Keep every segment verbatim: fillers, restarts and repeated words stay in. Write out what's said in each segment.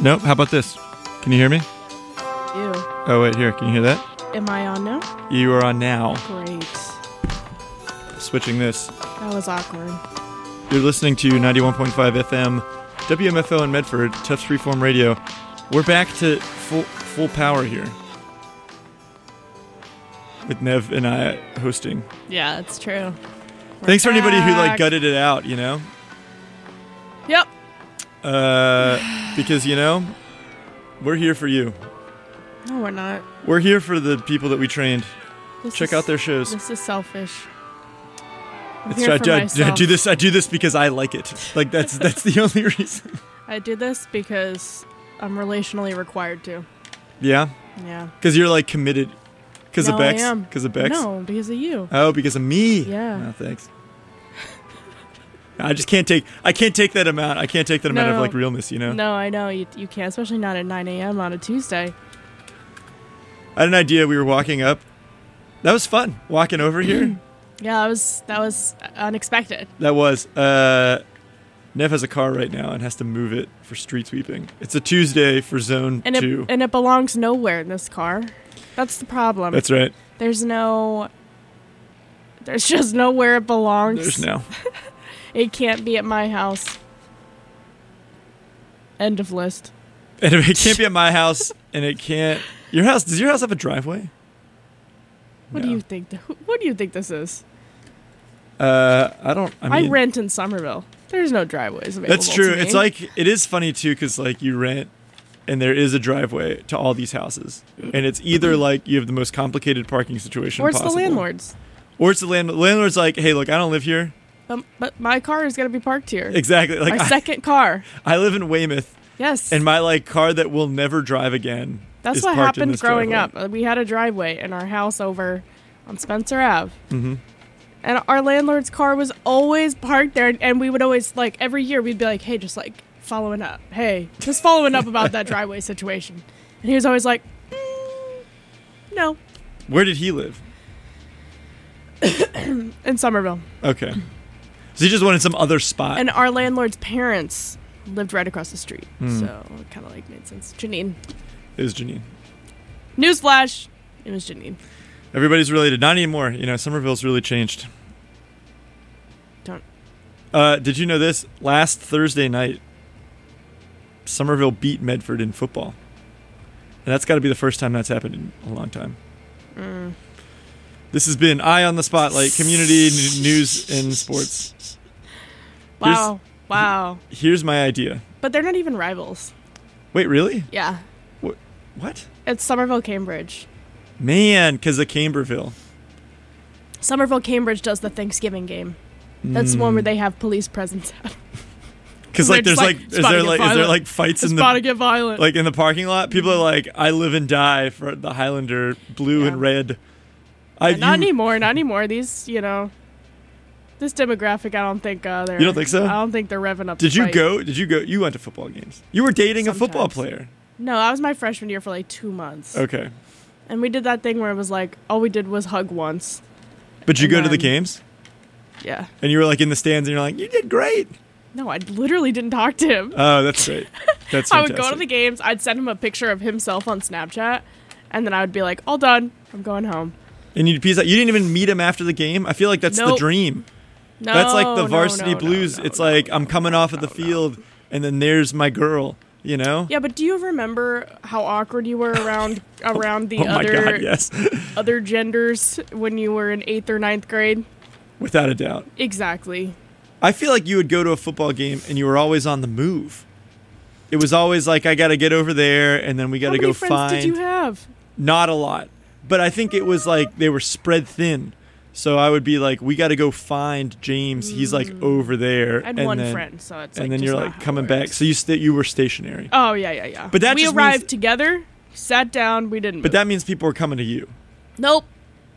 Nope. How about this? Can you hear me? Ew. Oh, wait, here. Can you hear that? Am I on now? You are on now. Great. Switching this. That was awkward. You're listening to ninety-one point five F M, W M F O in Medford, Tufts Freeform Radio. We're back to full full power here. With Nev and I hosting. Yeah, that's true. We're Thanks for anybody who like back. gutted it out, you know? Yep. Uh, because, you know, we're here for you. No, we're not. We're here for the people that we trained. This Check is- out their shows. This is selfish. I'm It's here I, for do- I- I myself. do this. I do this because I like it. Like that's that's the only reason. I do this because I'm relationally required to. Yeah, Yeah. because you're like committed. Because No, of I Bex. am. Because of Bex. No, because of you. Oh, because of me. Yeah. No, thanks. I just can't take. I can't take that amount. I can't take that amount No. of like realness. You know. No, I know you. You can't, especially not at nine a.m. on a Tuesday. I had an idea. We were walking up. That was fun. Walking over here. Yeah, that was that was unexpected. That was. Uh, Nev has a car right now and has to move it for street sweeping. It's a Tuesday for Zone And Two. it and it belongs nowhere in this car. That's the problem. That's right. There's no. There's just nowhere it belongs. There's no. It can't be at my house. End of list. And it can't be at my house, and it can't. Your house? Does your house have a driveway? What No. do you think? th- What do you think this is? Uh, I don't. I I, mean, rent in Somerville. There's no driveways available. that's true. to It's me. like it is funny too, because like you rent, and there is a driveway to all these houses, and it's either like you have the most complicated parking situation, or it's possible, the landlords. or it's the landlord. Landlord's like, hey, look, I don't live here. Um, but my car is gonna be parked here. Exactly. Like my I, second car. I live in Weymouth, Yes. and my like car that will never drive again. That's is what parked in happened this growing driveway. up. Uh, We had a driveway in our house over on Spencer Ave. Mhm. And our landlord's car was always parked there. And we would always, like, every year we'd be like, hey, just like following up. Hey, just following up about that driveway situation. And he was always like, mm, no, Where did he live? in Somerville. Okay. So he just wanted some other spot. And our landlord's parents lived right across the street. Hmm. So it kind of like made sense. Janine. It was Janine. Newsflash. It was Janine. Everybody's related. Not anymore. You know, Somerville's really changed. Don't. Uh, did you know this? Last Thursday night, Somerville beat Medford in football. And that's got to be the first time that's happened in a long time. Mm. This has been Eye on the Spotlight, community n- news and sports. Wow. Wow. Here's my idea. But they're not even rivals. Wait, really? Yeah. What? What? It's Somerville, Cambridge. Man, because of Camberville. Somerville, Cambridge does the Thanksgiving game. That's the one where they have police presence at. Because They're like, there's just like, like, is it's about there to get like, is there violent. like fights It's in about the to get violent. like in the parking lot? People are like, I live and die for the Highlander blue Yeah. and red. I Yeah, not you- anymore. Not anymore. These, you know, this demographic, I don't think uh, they're. You don't think so? I don't think they're revving up. Did the you fight. go? Did you go? You went to football games. You were dating a football Sometimes. player. No, that was my freshman year for like two months. Okay, And we did that thing where it was like all we did was hug once. but you And go to the then- games Yeah. and you were like in the stands and you're like, you did great. No, I literally didn't talk to him. Oh, that's great. That's I fantastic. would go to the games. I'd send him a picture of himself on Snapchat, and then I would be like, "All done. I'm going home." and you'd piece out. You didn't even meet him after the game. I feel like that's the Nope. dream. No, That's like the no, Varsity no, no, Blues. no, it's no, like no, I'm coming no, off of no, the no. field, and then there's my girl. You know? Yeah, but do you remember how awkward you were around around the Oh my other God, yes, other genders when you were in eighth or ninth grade? without a doubt. Exactly. I feel like you would go to a football game and you were always on the move. It was always like, I got to get over there, and then we got How to many go friends find. did you have? Not a lot, but I think it was like they were spread thin. So I would be like, we got to go find James. He's like over there. I had and one then, friend, so it's and like then just you're not like how it coming back. works. So you st- you were stationary. Oh yeah, yeah, yeah. But that we just arrived means- together, sat down, we didn't. But move. that means people were coming to you. nope.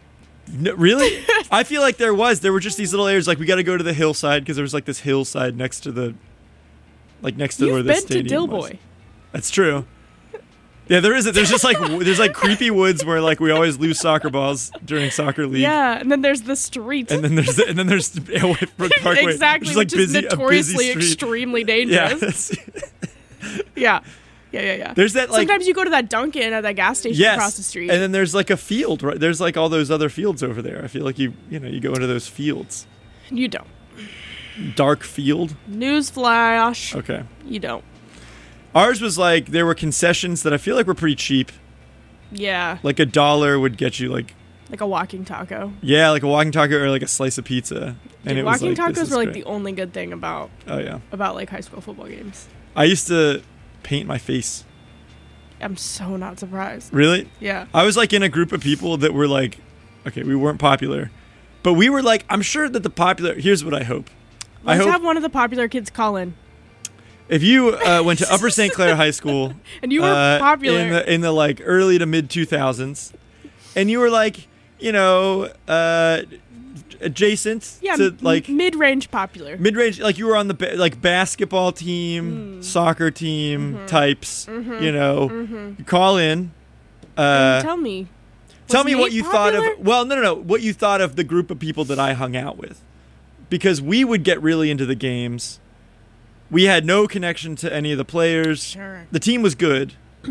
No, really? I feel like there was. There were just these little areas like we got to go to the hillside because there was like this hillside next to the, like next to You've where the been to stadium was. Dillboy. That's true. Yeah, there isn't. There's just like w- there's like creepy woods where like we always lose soccer balls during soccer league. Yeah, and then there's the street. And then there's and then there's Aylward Parkway, exactly, which is like which busy, is a busy notoriously street. extremely Yeah, dangerous. that's- Yeah. Yeah, yeah, yeah. There's that, like... Sometimes you go to that Dunkin' at that gas station yes, across the street. and then there's, like, a field, right? There's, like, all those other fields over there. I feel like you, you know, you go into those fields. You don't. Dark field? Newsflash. Okay. You don't. Ours was, like, there were concessions that I feel like were pretty cheap. Yeah. Like, a dollar would get you, like... Like a walking taco. Yeah, like a walking taco or, like, a slice of pizza. And Dude, it was walking like, this tacos is were, like, great. the only good thing about... Oh, yeah. About, like, high school football games. I used to paint my face. I'm so not surprised. Really? Yeah. I was like in a group of people that were like, okay, we weren't popular, but we were like, I'm sure that the popular, here's what I hope. Let's I hope have one of the popular kids call in. if you uh, went to Upper Saint Clair High School And you were uh, popular. in the, in the like early to mid two thousands, and you were like, you know, uh, adjacent yeah, to m- like mid-range popular. mid-range, like you were on the ba- like basketball team, Mm. soccer team Mhm. types, Mhm. you know, Mhm. you call in. Uh, And tell me. Tell was me what Nate you thought popular? of. Well, no, no, no. What you thought of the group of people that I hung out with, because we would get really into the games. We had no connection to any of the players. Sure. The team was good,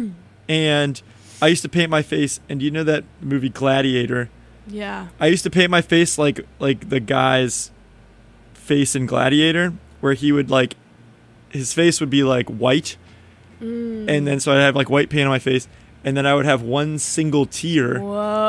and I used to paint my face. And you know that movie Gladiator? Yeah. I used to paint my face like like the guy's face in Gladiator, where he would like his face would be like white, Mm. and then so I'd have like white paint on my face, and then I would have one single tear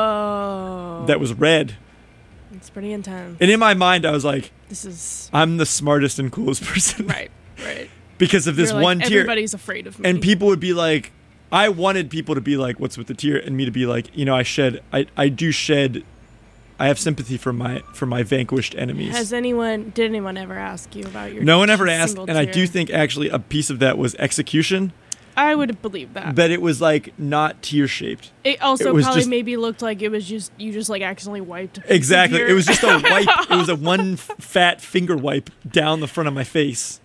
Whoa. that was red. It's pretty intense. And in my mind, I was like, This is I'm the smartest and coolest person. right, right. Because of this You're like, one tear. Everybody's afraid of me. And people would be like, I wanted people to be like, what's with the tear? And me to be like, you know, I shed, I, I do shed, I have sympathy for my for my vanquished enemies. Has anyone, did anyone ever ask you about your No one ever asked. single And I tear? do think actually a piece of that was execution, I would believe that. that it was like not tear shaped. It also it was probably just- maybe looked like it was just, you just like accidentally wiped. a piece of Exactly. your- It was just a wipe. It was a one f- fat finger wipe down the front of my face.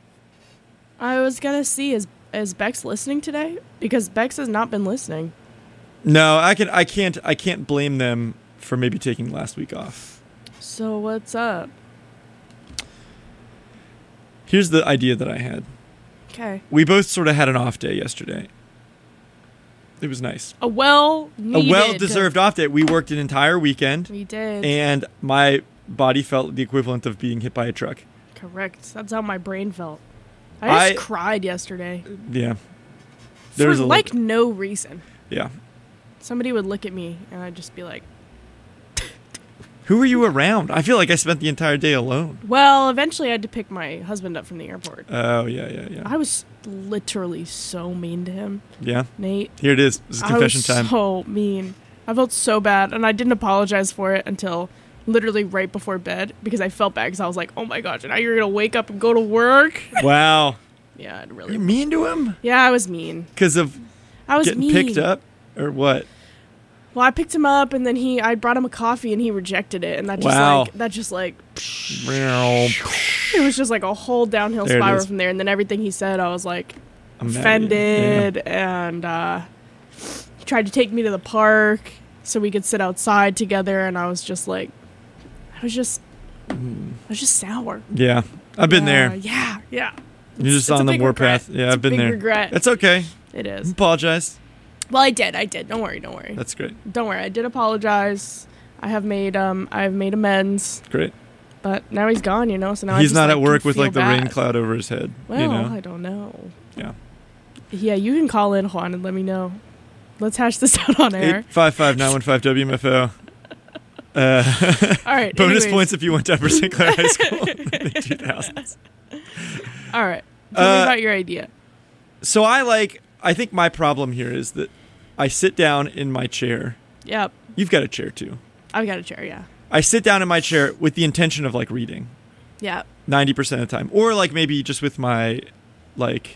I was gonna see, is, is Bex listening today? Because Bex has not been listening. No, I can, I can't, I can't blame them for maybe taking last week off. So what's up? Here's the idea that I had. Okay. We both sort of had an off day yesterday. It was nice. A well A well-deserved off day. We worked an entire weekend, We did. and my body felt the equivalent of being hit by a truck. Correct. That's how my brain felt. I just I- cried yesterday. Yeah. For There's a li- like no reason. Yeah. Somebody would look at me and I'd just be like, Who were you around? I feel like I spent the entire day alone. well, eventually I had to pick my husband up from the airport. Oh, yeah, yeah, yeah. I was literally so mean to him, Yeah. Nate. Here it is. This is I confession was time. so mean. I felt so bad, and I didn't apologize for it until literally right before bed because I felt bad because I was like, oh my gosh, now you're going to wake up and go to work? Wow. Yeah, it You're really. mean to him? Yeah, I was mean. Because of I was getting mean. picked up? Or what? Well, I picked him up, and then he, I brought him a coffee, and he rejected it, and that just Wow. like, that just like, I'm it was just like a whole downhill There it spiral is. from there. And then everything he said, I was like mad at you. offended, and uh, he tried to take me to the park so we could sit outside together, and I was just like, I was just, I was just sour. Yeah. I've been Yeah, there. Yeah, yeah. You're just it's a on the big warpath. regret. Yeah, It's I've a been big there. regret. It's okay. It is. Apologize. Well, I did. I did. Don't worry. Don't worry. That's great. Don't worry. I did apologize. I have made um I've made amends, Great. but now he's gone. You know, so now I He's just, not like, at work can with feel like the rain bad. cloud over his head. Well, you know? I don't know. Yeah. Yeah, you can call in, Juan, and let me know. Let's hash this out on air. eight five five nine one five W M F O. Uh, All right. bonus anyways. points if you went to Upper Saint Clair High School in the two thousands. All right. Tell me Uh, about your idea. So I like, I think my problem here is that I sit down in my chair. Yep. You've got a chair too. I've got a chair. Yeah. I sit down in my chair with the intention of like reading Yeah. ninety percent of the time. Or like maybe just with my, like,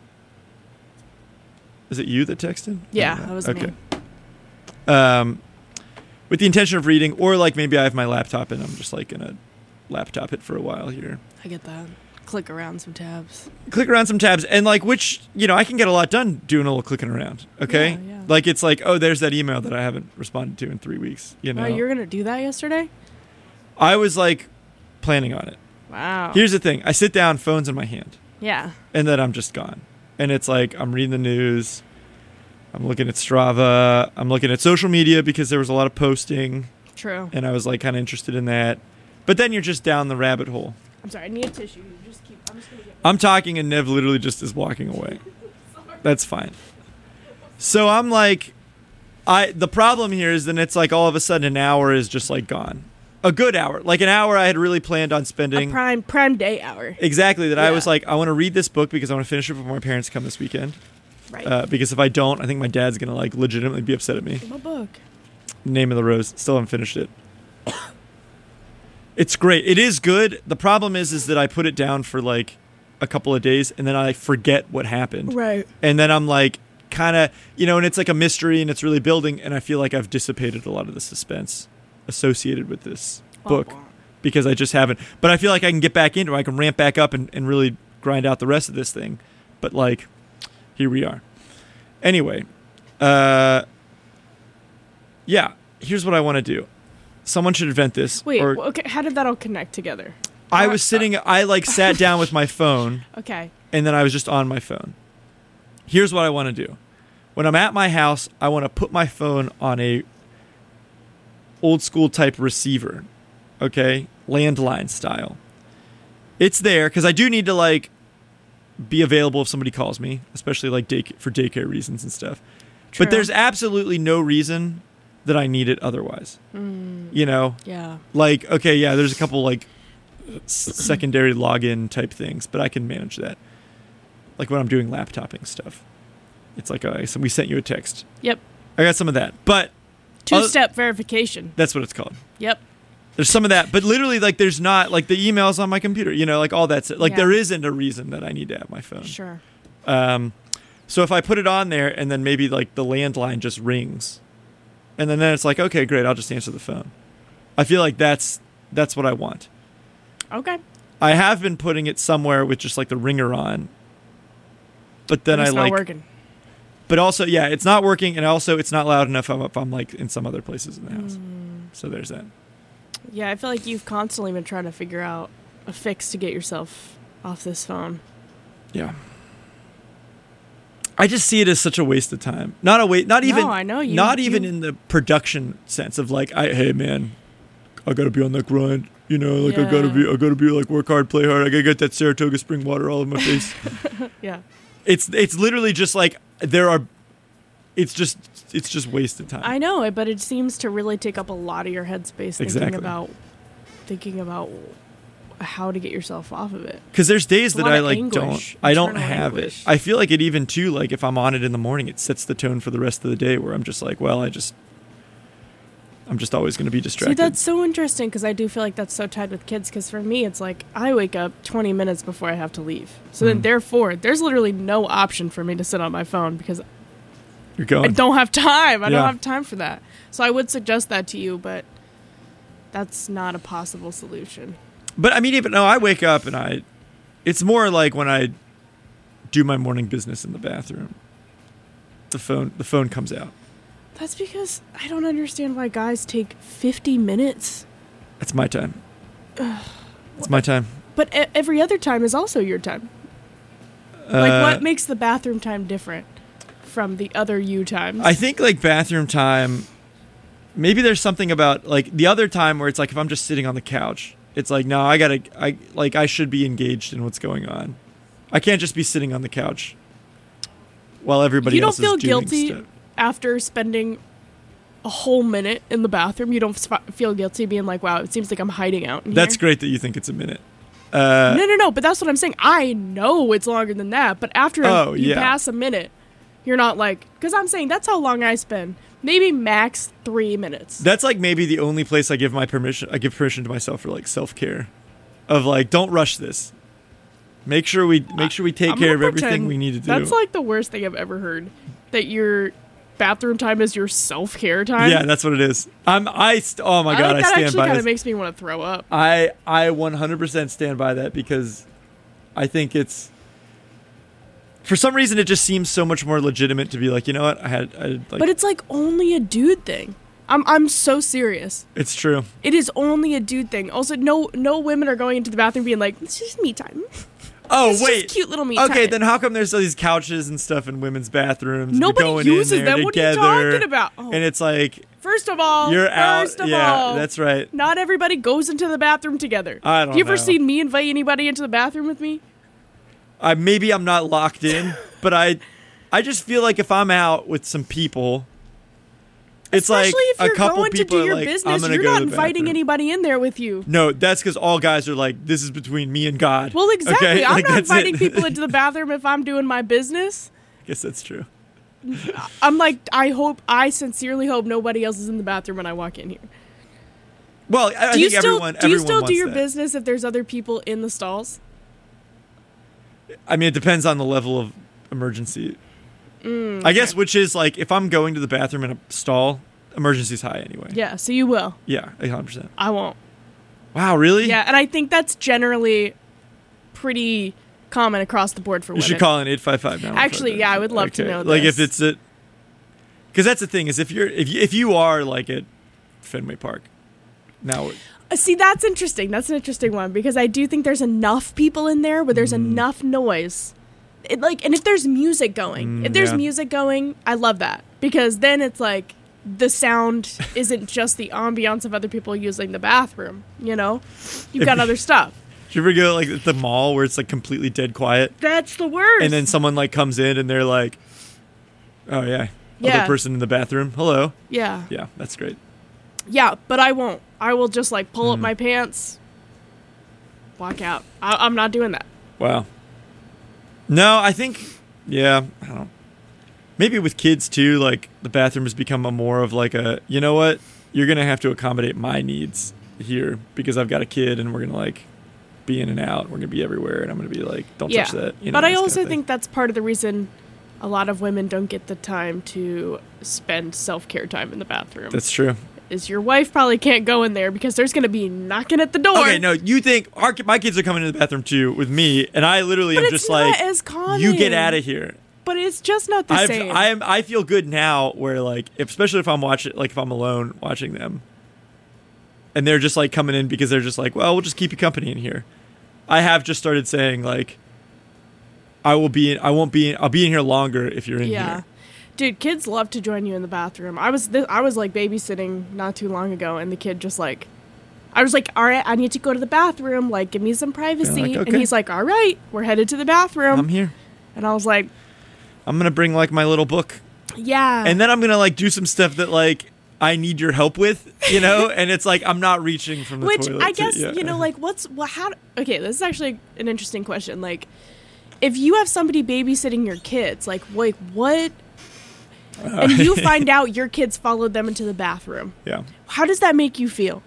is it you that texted? Yeah, I don't know. that was okay. me. Um, with the intention of reading, or like maybe I have my laptop and I'm just like gonna laptop it for a while here. I get that. Click around some tabs. Click around some tabs, and like which, you know, I can get a lot done doing a little clicking around. Okay, Yeah, yeah. like it's like, oh, there's that email that I haven't responded to in three weeks. You know, Oh, you were gonna do that yesterday? I was like planning on it. Wow. Here's the thing: I sit down, phone's in my hand, yeah. and then I'm just gone. And it's like I'm reading the news. I'm looking at Strava. I'm looking at social media because there was a lot of posting. True. And I was like kind of interested in that. But then you're just down the rabbit hole. I'm sorry, I need a tissue. You just keep. I'm just gonna get. I'm talking and Nev literally just is walking away. That's fine. So I'm like, I the problem here is then it's like all of a sudden an hour is just like gone. A good hour. Like an hour I had really planned on spending. A prime prime day hour. Exactly. That I Yeah. was like, I want to read this book because I want to finish it before my parents come this weekend. Right. Uh, because if I don't, I think my dad's going to like legitimately be upset at me. My book. Name of the Rose. Still haven't finished it. It's great. It is good. The problem is, is that I put it down for like a couple of days and then I forget what happened. Right. And then I'm like, kind of, you know, and it's like a mystery and it's really building. And I feel like I've dissipated a lot of the suspense associated with this book Oh, wow. because I just haven't. But I feel like I can get back into it. I can ramp back up and, and really grind out the rest of this thing. But like, here we are. Anyway, uh, yeah, here's what I want to do. Someone should invent this. Wait, or okay, how did that all connect together? I was sitting, I like sat down with my phone Okay. and then I was just on my phone. Here's what I want to do. When I'm at my house, I want to put my phone on a old school type receiver. Okay? Landline style. It's there because I do need to like be available if somebody calls me, especially like day, for daycare reasons and stuff. True. But there's absolutely no reason that I need it otherwise. Mm, You know, yeah. like, okay, yeah, there's a couple like s- secondary login type things, but I can manage that. Like when I'm doing laptoping stuff. It's like, uh, so we sent you a text. Yep. I got some of that. But Two-step verification. that's what it's called. Yep. There's some of that, but literally, like, there's not, like, the emails on my computer, you know, like, all that's, like, Yeah. there isn't a reason that I need to have my phone. Sure. Um, so if I put it on there and then maybe, like, the landline just rings, and then, then it's like, okay, great, I'll just answer the phone. I feel like that's, that's what I want. Okay. I have been putting it somewhere with just, like, the ringer on, but then But it's I, not like, working. but also, yeah, it's not working, and also it's not loud enough if I'm, like, in some other places in the house. Mm. So there's that. Yeah, I feel like you've constantly been trying to figure out a fix to get yourself off this phone. Yeah. I just see it as such a waste of time. Not a wait. Not even. No, I know you- Not even you- in the production sense of like, I hey man, I gotta be on that grind. You know, like I gotta Yeah. be. I gotta be like work hard, play hard. I gotta get that Saratoga spring water all over my face. Yeah. It's it's literally just like there are. It's just it's just wasted time. I know it, but it seems to really take up a lot of your headspace thinking Exactly. about thinking about how to get yourself off of it. Because there's days It's a that lot I of like anguish, don't I don't internal have anguish. it. I feel like it even too like if I'm on it in the morning, it sets the tone for the rest of the day. Where I'm just like, well, I just I'm just always going to be distracted. See, that's so interesting because I do feel like that's so tied with kids. Because for me, it's like I wake up twenty minutes before I have to leave. So then, Mhm. therefore, there's literally no option for me to sit on my phone because You're going. I don't have time. I Yeah. don't have time for that. So I would suggest that to you, but that's not a possible solution. But I mean, even no, I wake up and I, it's more like when I do my morning business in the bathroom. The phone, the phone comes out. That's because I don't understand why guys take fifty minutes. It's my time. It's my time. But e- every other time is also your time. Like, Uh, what makes the bathroom time different from the other you times? I think like bathroom time. Maybe there's something about like the other time where it's like if I'm just sitting on the couch, it's like no, I gotta, I like I should be engaged in what's going on. I can't just be sitting on the couch while everybody you don't else feel is doing guilty stuff. after spending a whole minute in the bathroom. You don't f- feel guilty being like, wow, it seems like I'm hiding out in That's here. great that you think it's a minute. Uh, No, no, no. But that's what I'm saying. I know it's longer than that. But after Oh, you yeah. pass a minute, you're not like, because I'm saying that's how long I spend. Maybe max three minutes. That's like maybe the only place I give my permission. I give permission to myself for like self care, of like don't rush this. Make sure we make sure we take I'm care gonna of everything pretend we need to do. That's like the worst thing I've ever heard. That your bathroom time is your self care time. yeah, that's what it is. I'm I st- oh my I god, like I that stand actually by kind this. of makes me want to throw up. I I one hundred percent stand by that because I think it's for some reason it just seems so much more legitimate to be like, you know what, I had I like But it's like only a dude thing. I'm I'm so serious. it's true. It is only a dude thing. Also, no no women are going into the bathroom being like, it's just me time. Oh It's wait, just cute little me okay, time. then how come there's all these couches and stuff in women's bathrooms? and Nobody you're going uses in there them. What are you together, talking about? Oh. And it's like First of all, you're out. first of Yeah, all, that's right. not everybody goes into the bathroom together. I don't You ever know. seen me invite anybody into the bathroom with me? I maybe I'm not locked in, but I, I just feel like if I'm out with some people, it's Especially like if you're a couple going to people do are your like, I'm business, gonna you're go not to the inviting bathroom. anybody in there with you. No, that's because all guys are like, this is between me and God. Well, exactly. Okay? I'm Like, not that's inviting it. people into the bathroom if I'm doing my business. I guess that's true. I'm like, I hope, I sincerely hope nobody else is in the bathroom when I walk in here. Well, I, I Do you think still everyone. do you everyone still do wants your that. business if there's other people in the stalls? I mean, it depends on the level of emergency. Mm, I guess okay. which is like if I'm going to the bathroom in a stall, emergency's high anyway. Yeah, so you will. Yeah, one hundred percent. I won't. Wow, really? Yeah, and I think that's generally pretty common across the board for You women. should call an eight five five now. Actually, yeah, I would love to know Like this. if it's a, because that's the thing is if you're if you, if you are like at Fenway Park, now we're- Uh, See, that's interesting. That's an interesting one because I do think there's enough people in there where there's Mm. enough noise. It, like, and if there's music going, Mm, if there's yeah. music going, I love that because then it's like the sound isn't just the ambiance of other people using the bathroom. You know, you've If got you- other stuff. do you ever go like at the mall where it's like completely dead quiet, That's the worst. and then someone like comes in and they're like, oh yeah, Yeah. other person in the bathroom, hello, yeah, yeah, that's great. yeah, but I won't. I will just like pull up Mm. my pants, walk out. I- I'm not doing that. Wow. No, I think, yeah, I don't know. Maybe with kids too, like the bathroom has become a more of like a, you know what, you're gonna have to accommodate my needs here because I've got a kid and we're gonna like be in and out. We're gonna be everywhere, and I'm gonna be like, don't Yeah, touch that. You know, but I this kinda also thing. think that's part of the reason a lot of women don't get the time to spend self-care time in the bathroom. that's true. Is your wife probably can't go in there because there's going to be knocking at the door. Okay, no, you think our ki- my kids are coming to the bathroom too with me, and I literally but am it's just not like, as common. you get out of here. But it's just not the I've, same. I am. I feel good now, where like, if, especially if I'm watching, like if I'm alone watching them, and they're just like coming in because they're just like, well, we'll just keep you company in here. I have just started saying like, I will be. In, I won't be. In, I'll be in here longer if you're in yeah. here. Dude, kids love to join you in the bathroom. I was th- I was like babysitting not too long ago, and the kid just like, I was like, all right, I need to go to the bathroom. Like, give me some privacy. like, And okay. he's like, all right, we're headed to the bathroom. I'm here. and I was like, I'm gonna bring like my little book, yeah. and then I'm gonna like do some stuff that like I need your help with, you know. And it's like I'm not reaching from the Which toilet. I to- guess yeah. you know, like, what's well, how? Okay, this is actually an interesting question. Like, if you have somebody babysitting your kids, like, like what? And you find out your kids followed them into the bathroom. Yeah. How does that make you feel?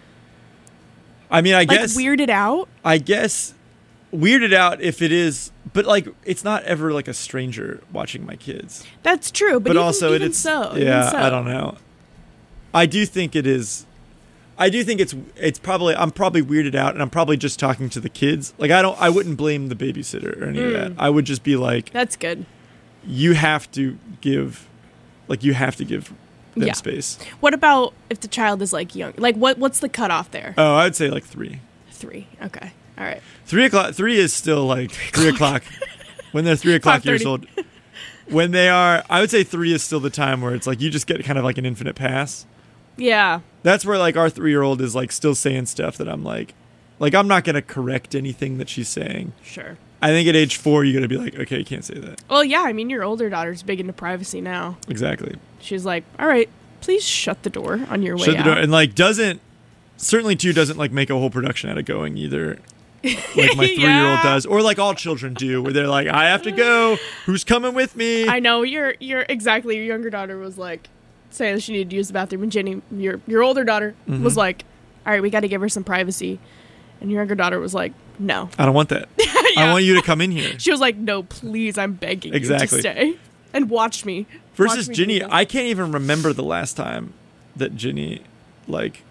I mean, I Like guess weirded out? I guess weirded out if it is, but like it's not ever like a stranger watching my kids. That's true, but, But, even, also even it's so, yeah, even so. I don't know. I do think it is. I do think it's it's probably I'm probably weirded out, and I'm probably just talking to the kids. Like I don't I wouldn't blame the babysitter or any of that. Mm. I would just be like, That's good. you have to give, like you have to give them Yeah. space. What about if the child is like young? Like, what? What's the cutoff there? Oh, I'd say like three. Three. Okay. All right. Three o'clock. Three is still like three o'clock. When they're three o'clock years old. When they are, I would say three is still the time where it's like you just get kind of like an infinite pass. Yeah. That's where like our three-year-old is like still saying stuff that I'm like, like I'm not gonna correct anything that she's saying. Sure. I think at age four you're gonna be like, okay, you can't say that. Well, yeah. I mean, your older daughter's big into privacy now. Exactly. She's like, all right, please shut the door on your way Shut the out. door and like doesn't certainly too doesn't like make a whole production out of going either. Like my three-year-old Yeah. does, or like all children do, where they're like, I have to go. Who's coming with me? I know your your exactly your younger daughter was like saying she needed to use the bathroom, and Jenny, your your older daughter, Mhm. was like, all right, we got to give her some privacy, and your younger daughter was like, no. I don't want that. I Yeah. want you to come in here. She was like, no, please, I'm begging Exactly. you to stay and watch me. Versus Watch me Ginny, do this. I can't even remember the last time that Ginny, like,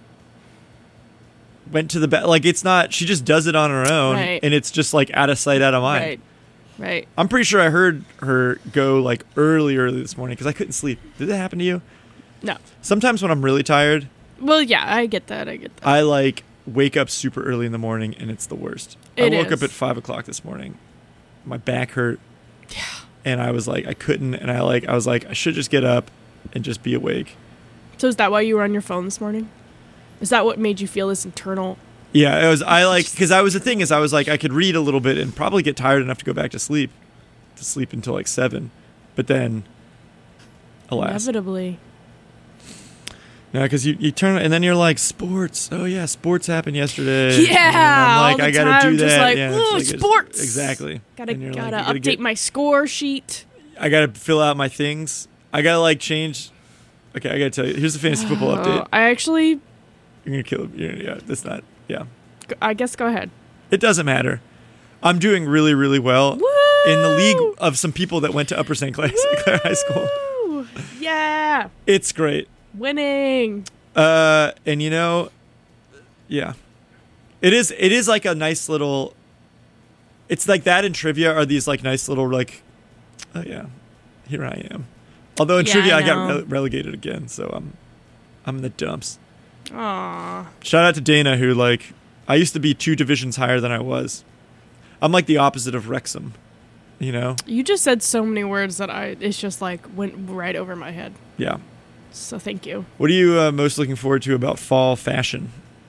went to the bed. Like, it's not, she just does it on her own, Right. and it's just, like, out of sight, out of mind. Right, right. I'm pretty sure I heard her go, like, early, early this morning, because I couldn't sleep. Did that happen to you? No. Sometimes when I'm really tired, Well, yeah, I get that. I get that. I, like, wake up super early in the morning, and it's the worst. It I woke is. up at five o'clock this morning. My back hurt. Yeah. And I was like, I couldn't. And I like, I was like, I should just get up and just be awake. So is that why you were on your phone this morning? Is that what made you feel this internal? Yeah, it was. I like because I was the thing is I was like I could read a little bit and probably get tired enough to go back to sleep, to sleep until like seven, but then, alas, Inevitably. no, because you, you turn and then you're like sports. Oh yeah, sports happened yesterday. Yeah, and I'm like all the I gotta time, do just that. like, yeah, ooh, it's like, sports. Exactly. Gotta And you're gotta like, you update get- my score sheet. I gotta fill out my things. I gotta like change. Okay, I gotta tell you. Here's the fantasy football Oh, update. I actually, You're gonna kill. You're, yeah, that's not. Yeah, I guess go ahead. it doesn't matter. I'm doing really, really well Woo! in the league of some people that went to Upper Saint Clair, Saint Clair High School. Woo! Yeah, It's great. winning. Uh, and you know, yeah, it is. It is like a nice little. It's like that in trivia are these like nice little like, oh yeah, here I am. Although in Yeah, trivia I I, got know. rele- relegated again, so I'm, I'm in the dumps. Aw. Shout out to Dana who like, I used to be two divisions higher than I was. I'm like the opposite of Wrexham, you know. You just said so many words that I it's just like went right over my head. Yeah. So thank you. What are you uh, most looking forward to about fall fashion?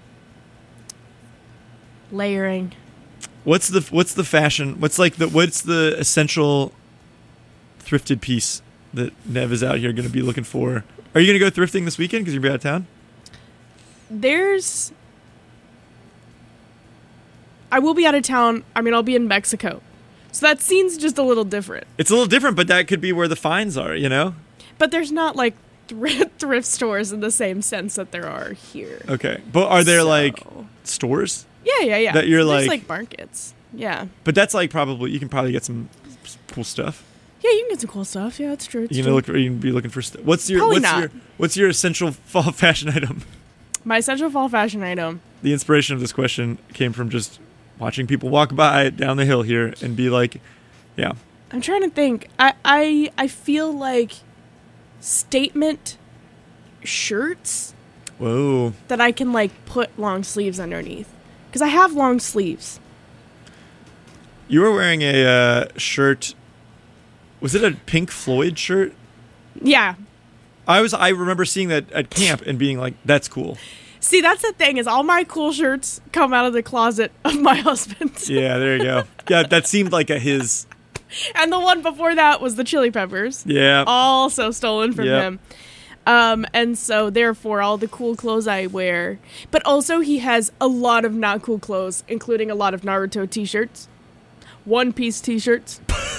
Layering. What's the what's the fashion? What's like the what's the essential thrifted piece that Nev is out here going to be looking for? Are you going to go thrifting this weekend because you're gonna be out of town? There's I will be out of town. I mean, I'll be in Mexico. So that scene's just a little different. It's a little different, but that could be where the finds are, you know? But there's not like thrift, thrift stores in the same sense that there are here. Okay. But are there So- like stores? Yeah, yeah, yeah. that you're There's like- like markets. Yeah. But that's like probably you can probably get some s- cool stuff. Yeah, you can get some cool stuff. Yeah, it's true. It's You true. know, look, you can be looking for st- what's your Probably what's not. your what's your essential fall fashion item? My essential fall fashion item. The inspiration of this question came from just watching people walk by down the hill here and be like, yeah, I'm trying to think. I I, I feel like statement shirts whoa. that I can like put long sleeves underneath. Because I have long sleeves. You were wearing a uh, shirt. Was it a Pink Floyd shirt? Yeah. I was. I remember seeing that at camp and being like, "That's cool." See, that's the thing is all my cool shirts come out of the closet of my husband. Yeah, there you go. Yeah, that seemed like a his. And the one before that was the Chili Peppers. Yeah. Also stolen from Yep. him. Um, and so therefore all the cool clothes I wear. But also he has a lot of not cool clothes, including a lot of Naruto t-shirts, One Piece t-shirts,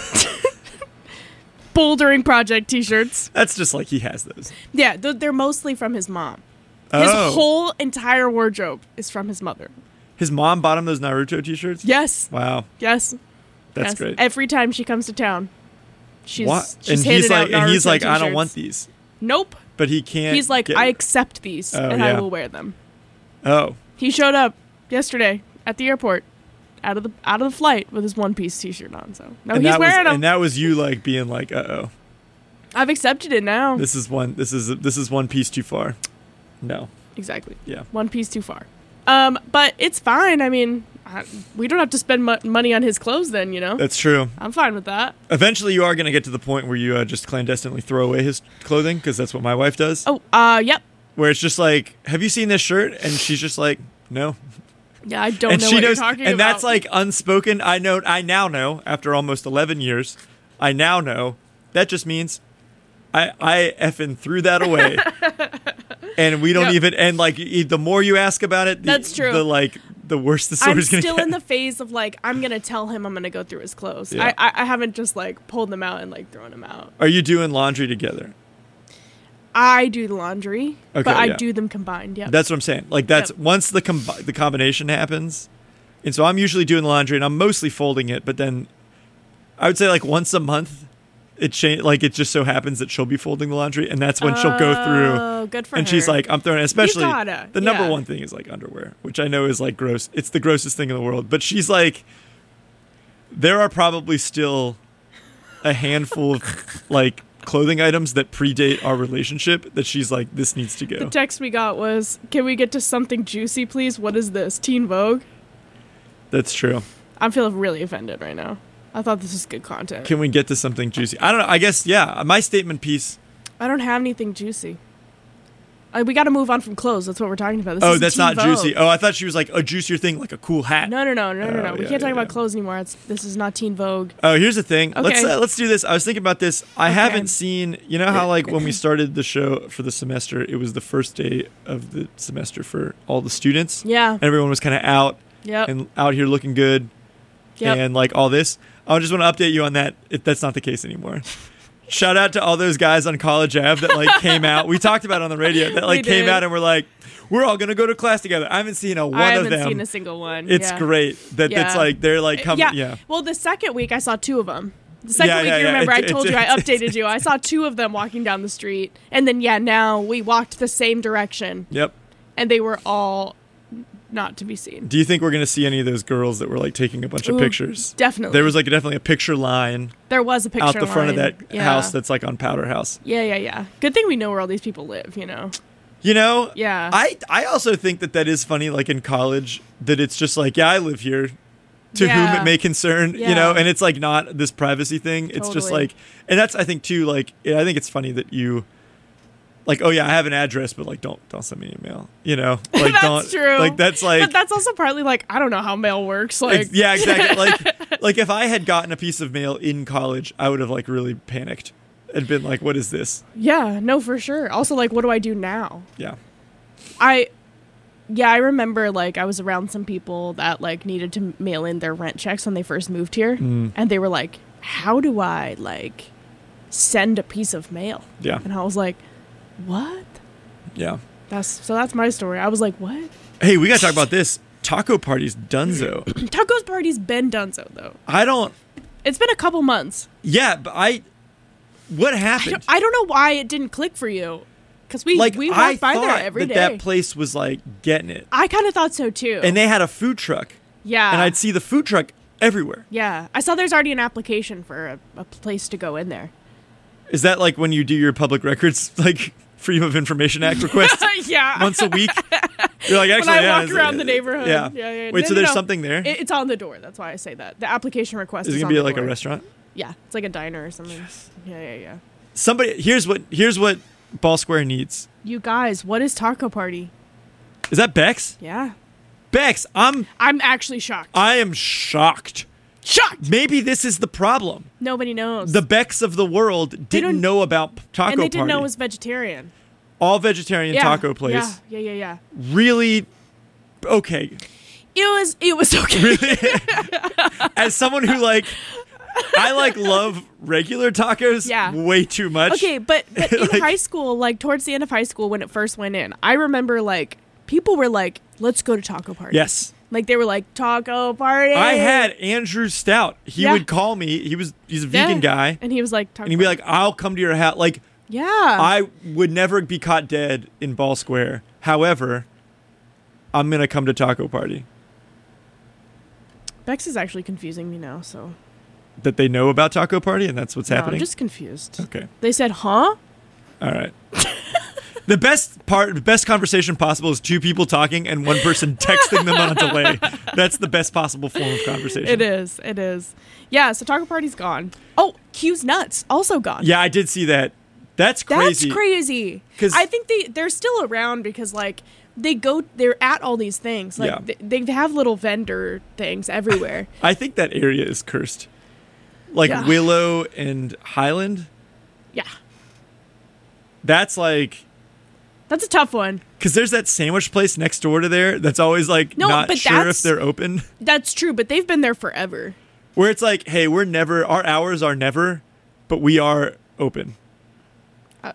Bouldering Project t-shirts. That's just like he has those. Yeah, th- they're mostly from his mom. His Oh. whole entire wardrobe is from his mother. His mom bought him those Naruto t-shirts? Yes. Wow. Yes. That's yes. great. Every time she comes to town, she's, What? she's And he's handing like out and he's Naruto like I don't t-shirts. want these. Nope. But he can't He's like, get- I accept these, Oh, and yeah. I will wear them. Oh. He showed up yesterday at the airport, out of the out of the flight with his One Piece T-shirt on. So no, and he's that wearing was, them. And that was you like being like, "Uh-oh. I've accepted it now. This is one this is this is one piece too far." No. Exactly. Yeah. One piece too far. Um, but it's fine. I mean, I, we don't have to spend mu- money on his clothes. Then you know, That's true. I'm fine with that. Eventually you are going to get to the point where you uh, just clandestinely throw away his clothing because that's what my wife does. Oh, uh, yep. Where it's just like, "Have you seen this shirt?" And she's just like, "No." Yeah, I don't and know she what knows, you're talking and about. that's like unspoken. I know. I now know after almost eleven years. I now know that just means I I effing threw that away, and we don't Yep. even. And like e- the more you ask about it, the, That's true. The like the worse the I'm story's gonna still get. in the phase of like I'm gonna tell him I'm gonna go through his clothes. Yeah. I, I I haven't just like pulled them out and like thrown them out. Are you doing laundry together? I do the laundry, Okay, but I yeah. do them combined. Yeah. That's what I'm saying. Like that's Yep. once the com- the combination happens, and so I'm usually doing laundry and I'm mostly folding it. But then I would say like once a month, it cha- like it just so happens that she'll be folding the laundry, and that's when she'll go through. Oh, good for And her. she's like, I'm throwing it. Especially gotta, the number yeah. one thing is like underwear, which I know is like gross. It's the grossest thing in the world. But she's like, there are probably still a handful of like clothing items that predate our relationship that she's like, this needs to The go. text we got was, "Can we get to something juicy, please? What is this? Teen Vogue?" That's true. I'm feeling really offended right now. I thought this was good content. Can we get to something juicy? I don't know. I guess, yeah. My statement piece. I don't have anything juicy. Uh, we got to move on from clothes. That's what we're talking about. This Oh, is that's Teen not Vogue. juicy. Oh, I thought she was like a juicier thing, like a cool hat. No, no, no, no, no, no. Oh, We yeah, can't talk yeah, about yeah. clothes anymore. It's, this is not Teen Vogue. Oh, here's the thing. Let's Okay. uh, let's do this. I was thinking about this. I Okay. haven't seen. You know how like when we started the show for the semester, it was the first day of the semester for all the students. Yeah. Everyone was kind of out Yep. and out here looking good, Yep. and like all this. I just want to update you on that. It, that's not the case anymore. Shout out to all those guys on College Ave that like came out. We talked about it on the radio that like We came did. out and were like, we're all gonna go to class together. I haven't seen a one I of haven't them. seen a single one. It's yeah. great that Yeah. it's like they're like coming. yeah. Yeah. Well, the second week I saw two of them. The second Yeah, week, yeah, you yeah. remember, It- I told it- you, I it- updated you. I saw two of them walking down the street. And then, yeah, now we walked the same direction. Yep. And they were all not to be seen. Do you think we're gonna see any of those girls that were like taking a bunch of Ooh, pictures? Definitely. There was like definitely a picture line There was a picture out the front of line. that Yeah. house that's like on Powder House. Yeah, yeah, yeah. Good thing we know where all these people live, you know? You know? Yeah. I I also think that that is funny. Like in college, that it's just like, yeah, I live here. To whom Yeah. it may concern, Yeah. you know, and it's like not this privacy thing. It's just Totally. like, and that's I think too. Like, I think it's funny that you, like, oh yeah, I have an address, but like, don't don't send me an email. You know, like That's don't. true. Like that's like. but that's also partly like, I don't know how mail works. Like, ex- yeah, exactly. Like, like if I had gotten a piece of mail in college, I would have like really panicked and been like, "What is this?" yeah, no, for sure. Also, like, what do I do now? Yeah, I, yeah, I remember like I was around some people that like needed to mail in their rent checks when they first moved here, Mm. and they were like, "How do I like send a piece of mail?" yeah, And I was like, "What?" yeah. That's so. That's my story. I was like, "What?" Hey, we gotta talk about this. Taco party's donezo. Tacos party's been donezo though. I don't. It's been a couple months. Yeah, but I. What I happened? don't, I don't know why it didn't click for you, because we like we walk I by thought there every that day. that place was like getting it, I kind of thought so too. and they had a food truck, yeah, and I'd see the food truck everywhere. yeah. I saw there's already an application for a, a place to go in there. Is that like when you do your public records like Freedom of Information Act request yeah. once a week? You're like, actually, when I yeah, walk it's- around the neighborhood. Yeah. yeah, yeah. Wait, No, so no, there's no. something there? It, it's on the door. That's why I say that. The application request Is is, it on gonna be the like a door. restaurant? Yeah, it's like a diner or something. Yeah, yeah, yeah. Somebody here's what here's what Ball Square needs. You guys, what is Taco Party? Is that Bex? Yeah, Bex, I'm I'm actually shocked. I am shocked. shocked. Maybe this is the problem. Nobody knows. The Becks of the world don't- didn't know about Taco and they didn't Party. know it was vegetarian. All vegetarian Yeah, taco place. Yeah, yeah, yeah, yeah. Really okay. It was it was okay. As someone who like I like love regular tacos Yeah. way too much. Okay, but, but in Like- high school, like towards the end of high school when it first went in, I remember like people were like, "Let's go to Taco Party." Yes. Like they were like, "Taco Party." I had Andrew Stout. He Yeah. would call me. He was he's a Yeah. vegan guy. and he was like, Taco And he'd be Party. like, I'll come to your house. Like "Yeah, I would never be caught dead in Ball Square. However, I'm gonna come to Taco Party. Bex is actually confusing me now." So That they know about Taco Party and that's what's no, happening. I'm just confused. Okay. They said, "Huh?" All right. The best part, the best conversation possible is two people talking and one person texting them on a delay. That's the best possible form of conversation. It is. It is. Yeah. So Taco Party's gone. Oh, Q's Nuts also gone. Yeah, I did see that. That's crazy. That's crazy. 'Cause- I think they they're still around because like they go they're at all these things. Like Yeah. they, they have little vendor things everywhere. I think that area is cursed. Like Yeah. Willow and Highland. Yeah. That's like That's a tough one. because there's that sandwich place next door to there that's always like No, not but sure that's- if they're open. That's true, but they've been there forever. Where it's like, hey, we're never, our hours are never, but we are open. Uh,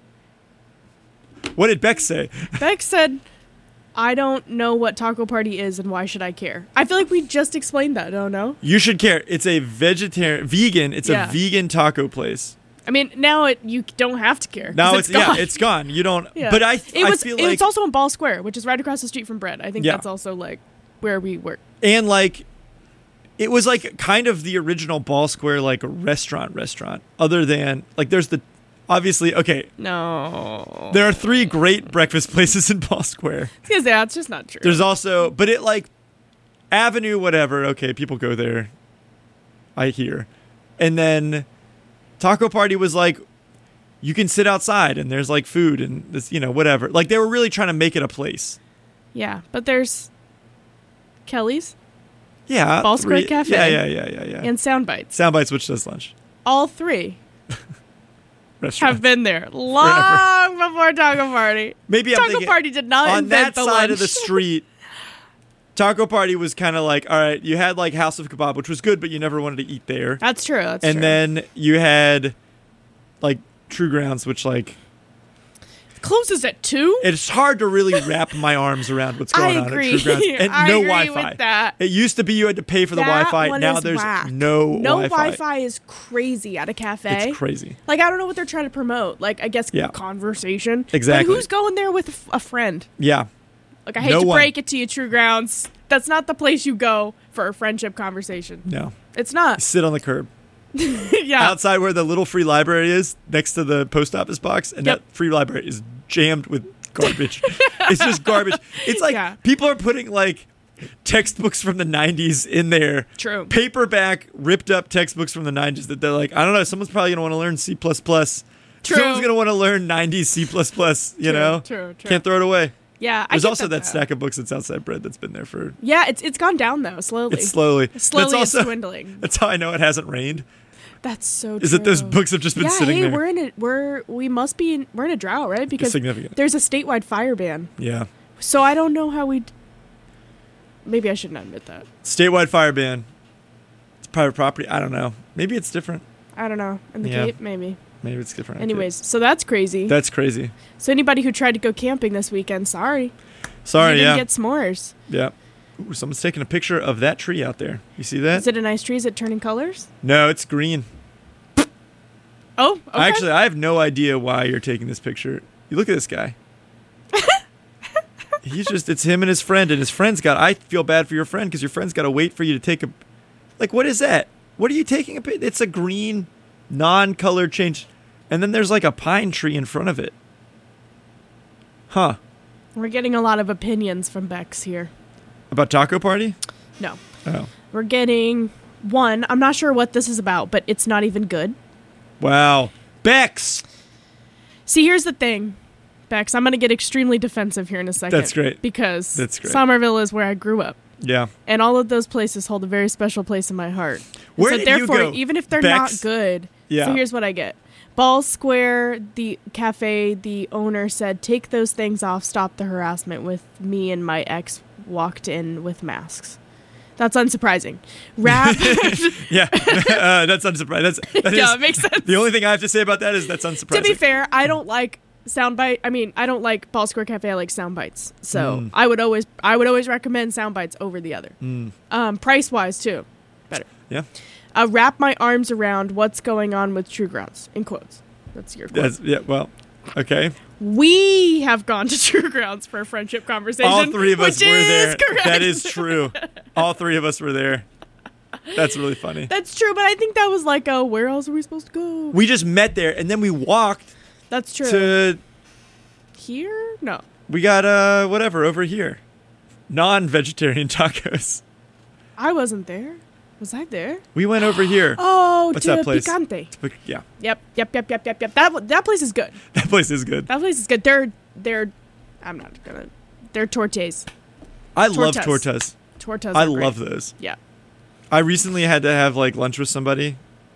What did Beck say? Beck said, "I don't know what Taco Party is and why should I care?" I feel like we just explained that. Oh no. You should care. It's a vegetarian, vegan. It's Yeah. a vegan taco place. I mean, now it you don't have to care. 'cause Now it's, gone. yeah, it's gone. You don't. Yeah. But I, it I was feel it like, was also in Ball Square, which is right across the street from Bread. I think Yeah. that's also like where we work. and like, it was like kind of the original Ball Square like restaurant restaurant. Other than like, there's the obviously, okay, No. there are three great breakfast places in Ball Square. Because that's just not true. There's also, but it like Avenue, whatever. Okay, people go there. I hear, and then Taco Party was like, you can sit outside and there's like food and this, you know, whatever. Like they were really trying to make it a place. Yeah, but there's Kelly's Yeah, Ball Square three- Cafe. Yeah, yeah, yeah, yeah, yeah. and Soundbites. Soundbites, which does lunch. All three Restaurant. have been there long before Taco Party. Maybe I'm Taco thinking, Party did not on invent that the side lunch. of the street. Taco Party was kind of like, all right, you had like House of Kebab, which was good, but you never wanted to eat there. That's true. That's and true. then you had like True Grounds, which like closes at two. it's hard to really wrap my arms around what's I going agree. on at True Grounds. And I no agree Wi-Fi. with that. It used to be you had to pay for the That Wi-Fi. one Now is there's whack. no, No Wi-Fi. Wi-Fi is crazy at a cafe. It's crazy. Like I don't know what they're trying to promote. Like I guess Yeah. conversation. Exactly. But who's going there with a f- a friend? Yeah. Like I hate No to one. break it to you, True Grounds. That's not the place you go for a friendship conversation. No. It's not. Sit on the curb. Yeah. Outside where the little free library is, next to the post office box, and Yep. that free library is jammed with garbage. It's just garbage. It's like Yeah. people are putting like textbooks from the nineties in there. True. Paperback, ripped up textbooks from the nineties that they're like, I don't know, someone's probably going to want to learn C plus plus. True. Someone's going to want to learn nineties C plus plus, you True, know? true, true. Can't throw it away. Yeah. I There's get also that, though. stack of books that's outside bread that's been there for, Yeah, it's it's gone down though slowly. it's slowly. Slowly that's it's also, dwindling. That's how I know it hasn't rained. That's so. Is true. that those books have just been yeah, sitting hey, there. we're in a we're we must be in we're in a drought, right? Because significant. there's a statewide fire ban. Yeah. So I don't know how we. D- Maybe I shouldn't admit that. Statewide fire ban. It's private property. I don't know. Maybe it's different. I don't know. In the Yeah. Cape, maybe. Maybe it's different. Anyways, so that's crazy. That's crazy. so anybody who tried to go camping this weekend, sorry. Sorry, you didn't yeah. get s'mores. yeah. Ooh, someone's taking a picture of that tree out there. You see that? Is it a nice tree? Is it turning colors? No, it's green. Oh, okay. Actually, I have no idea why you're taking this picture. You look at this guy. He's just, it's him and his friend, and his friend's got, I feel bad for your friend because your friend's got to wait for you to take a, like, what is that? What are you taking a picture? It's a green, non-colored change. And then there's like a pine tree in front of it. Huh. We're getting a lot of opinions from Bex here. About Taco Party? No. Oh. We're getting one. I'm not sure what this is about, but it's not even good. Wow. Bex! See, here's the thing, Bex. I'm going to get extremely defensive here in a second. That's great. Because That's great. Somerville is where I grew up. Yeah. And all of those places hold a very special place in my heart. And Where so did you therefore, go, even if they're Bex? not good, Yeah. so here's what I get. Ball Square, the cafe, the owner said, take those things off, stop the harassment with me and my ex walked in with masks. That's unsurprising. Rap. Yeah. uh, that's unsurprising. That's, that yeah, is- it makes sense. the only thing I have to say about that is that's unsurprising. To be fair, I don't like Soundbite. I mean, I don't like Ball Square Cafe. I like Soundbites. So Mm. I would always, I would always recommend Soundbites over the other. Mm. Um, price wise too, better. Yeah. Uh, wrap my arms around what's going on with True Grounds. In quotes. That's your quote. That's, yeah, well, okay. We have gone to True Grounds for a friendship conversation. All three of us which were is there. correct. That is true. All three of us were there. That's really funny. That's true, but I think that was like, a, where else are we supposed to go? We just met there, and then we walked That's true. to, Here? No. we got, uh, whatever, over here. Non-vegetarian tacos. I wasn't there. Was I there? We went over here. Oh, What's to that place? Picante. But yeah, Yep, yep, yep, yep, yep, yep. That that place is good. that place is good. That place is good. They're they're. I'm not gonna. They're tortillas. I love Tortas. tortas. Tortas. I are great. love those. Yeah. I recently had to have like lunch with somebody,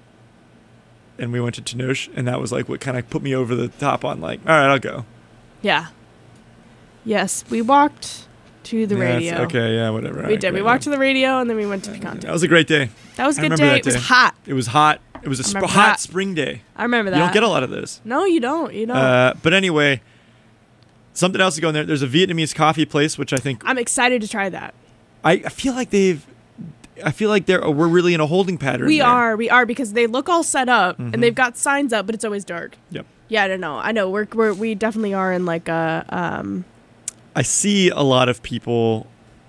and we went to Tenoch, and that was like what kind of put me over the top on like, all right, I'll go. Yeah. Yes, we walked to the Yeah, it's- radio. Okay, yeah, whatever. We did. We walked to the radio and then we went to Picante. That was a great day. That was a I good remember day. that It was day. hot. It was hot. It was a I sp- remember hot that. spring day. I remember that. You don't get a lot of those. No, you don't. You don't. Uh, but anyway, something else to go in there. There's a Vietnamese coffee place, which I think I'm excited to try that. I, I feel like they've. I feel like they're we're really in a holding pattern. We there. are. We are because they look all set up Mhm. and they've got signs up, but it's always dark. Yep. Yeah, I don't know. I know. We're, we're we definitely are in like a um. I see a lot of people.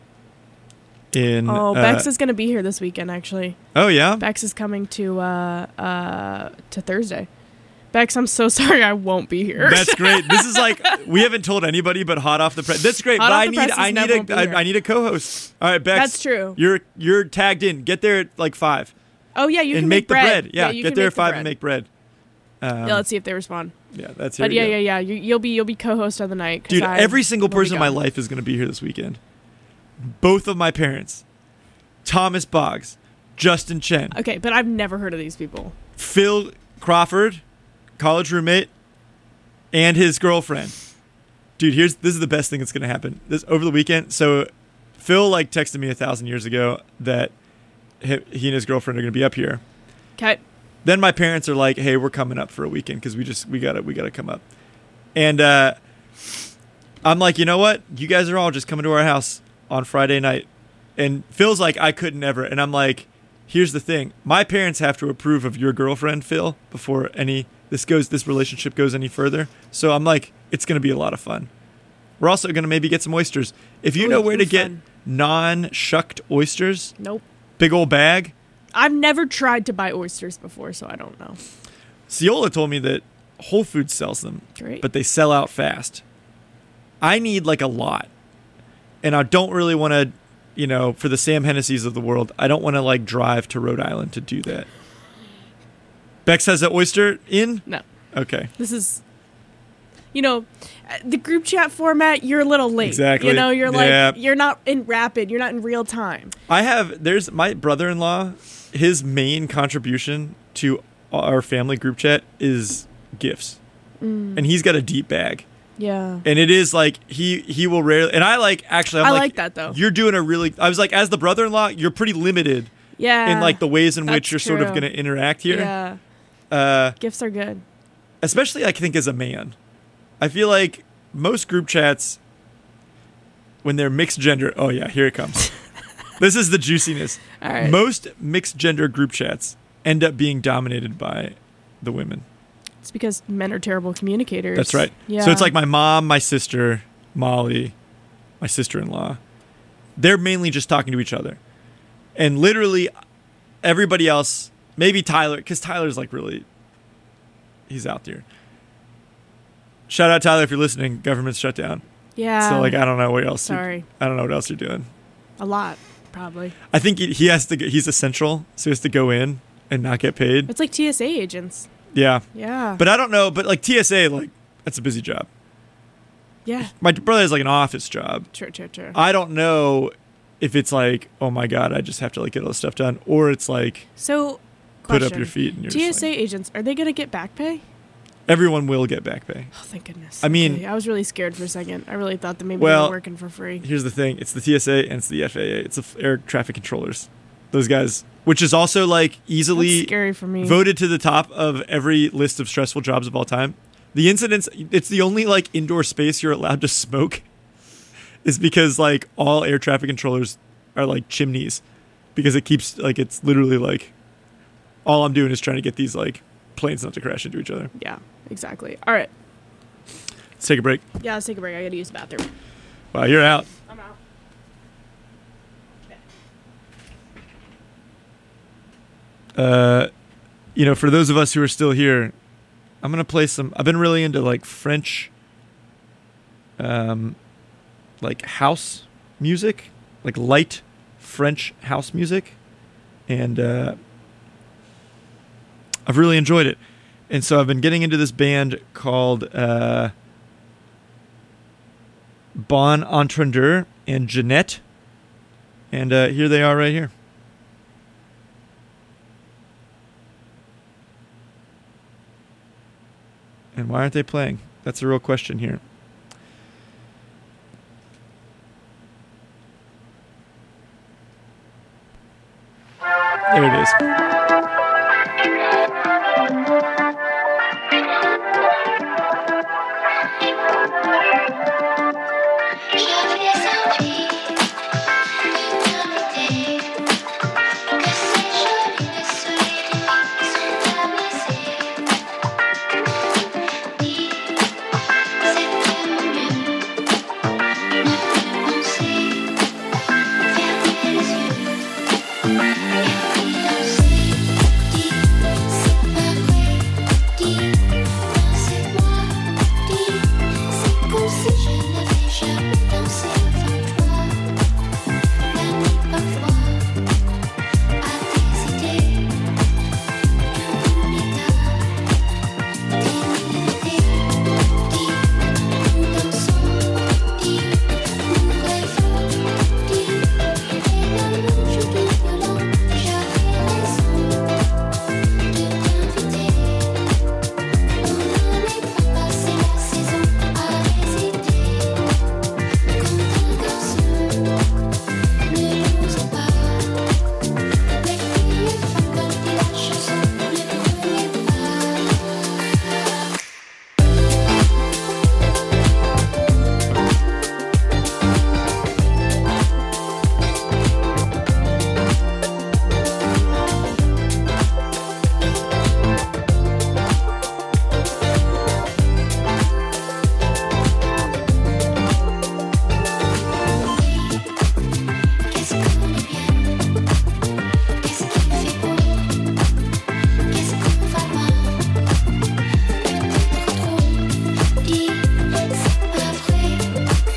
In Oh, uh, Bex is gonna be here this weekend. Actually, oh yeah. Bex is coming to uh uh to Thursday. Bex, I'm so sorry I won't be here. That's great. This is like we haven't told anybody, but hot off the press. That's great. Hot but off I the need presses, I Nev need won't be a I, here. I need a co-host. All right, Bex. That's true. You're you're tagged in. Get there at like five. Oh yeah, you and can make, make the bread. Yeah, you get can there make at the five bread. and make bread. Um, Yeah, let's see if they respond. yeah, that's here. But we yeah, go. yeah, yeah. You, you'll be you'll be co-host of the night. 'cause Dude, I every single will be person in my gone. life is going to be here this weekend. Both of my parents, Thomas Boggs, Justin Chen, Okay, but I've never heard of these people. Phil Crawford, college roommate, and his girlfriend. Dude, here's this is the best thing that's gonna happen. This over the weekend. So, Phil like texted me a thousand years ago that he, he and his girlfriend are gonna be up here. Okay. Then my parents are like, "Hey, we're coming up for a weekend because we just we gotta we gotta come up." And uh, I'm like, you know what? You guys are all just coming to our house on Friday night. And Phil's like, I couldn't ever. And I'm like, here's the thing. My parents have to approve of your girlfriend, Phil, before any this goes this relationship goes any further. So I'm like, it's going to be a lot of fun. We're also going to maybe get some oysters. If you Ooh, know where to ooh, get fun. non-shucked oysters, Nope. big old bag. I've never tried to buy oysters before, so I don't know. Ciola told me that Whole Foods sells them, Great. but they sell out fast. I need like a lot. And I don't really want to, you know, for the Sam Hennessy's of the world, I don't want to like drive to Rhode Island to do that. Bex has an oyster in? No. Okay. This is, you know, uh, the group chat format, you're a little late. Exactly. You know, you're like, Yeah. you're not in rapid, you're not in real time. I have, there's my brother-in-law, his main contribution to our family group chat is gifts. Mm. And he's got a deep bag. Yeah. And it is like he he will rarely and I like actually I'm I like, like that, though. You're doing a really I was like as the brother-in-law you're pretty limited Yeah. in like the ways in which that's you're sort of true. going to interact here. Yeah. Uh, Gifts are good. especially I think as a man. I feel like most group chats when they're mixed gender. Oh yeah, here it comes. This is the juiciness. All right. Most mixed gender group chats end up being dominated by the women. It's because men are terrible communicators. That's right. Yeah. So it's like my mom, my sister, Molly, my sister-in-law. They're mainly just talking to each other. And literally everybody else, maybe Tyler, because Tyler's like really, he's out there. Shout out Tyler if you're listening. Government's shut down. Yeah. So like I don't know what else. Sorry. You, I don't know what else you're doing. A lot, probably. I think he, he has to. Get, he's essential, so he has to go in and not get paid. It's like T S A agents. Yeah. Yeah. But I don't know. But like T S A, like that's a busy job. yeah. My brother has like an office job. True, true, true. I don't know if it's like, oh my god, I just have to like get all this stuff done, or it's like So, put question. up your feet and you're T S just A like, agents, are they going to get back pay? everyone will get back pay. Oh, thank goodness. I mean- Okay, I was really scared for a second. I really thought that maybe Well, they were working for free. Here's the thing: it's the T S A and it's the F A A. It's the f- air traffic controllers. Those guys, which is also like easily That's scary for me. voted to the top of every list of stressful jobs of all time. The incidents, it's the only like indoor space you're allowed to smoke is because like all air traffic controllers are like chimneys because it keeps like it's literally like all I'm doing is trying to get these like planes not to crash into each other. Yeah, exactly. All right. Let's take a break. Yeah, let's take a break. I got to use the bathroom. Wow, you're out. I'm out. Uh, you know, for those of us who are still here, I'm gonna play some. I've been really into like French, um, like house music, like light French house music, and uh, I've really enjoyed it. And so I've been getting into this band called uh, Bon Entendeur and Jeanette, and uh, here they are right here. And why aren't they playing? That's a real question here. There it is. J'avais des envies de t'inviter, que c'est joli de sourire sont amusés. Dis, c'était mon mieux, ne plus penser, fermer les yeux et puis danser.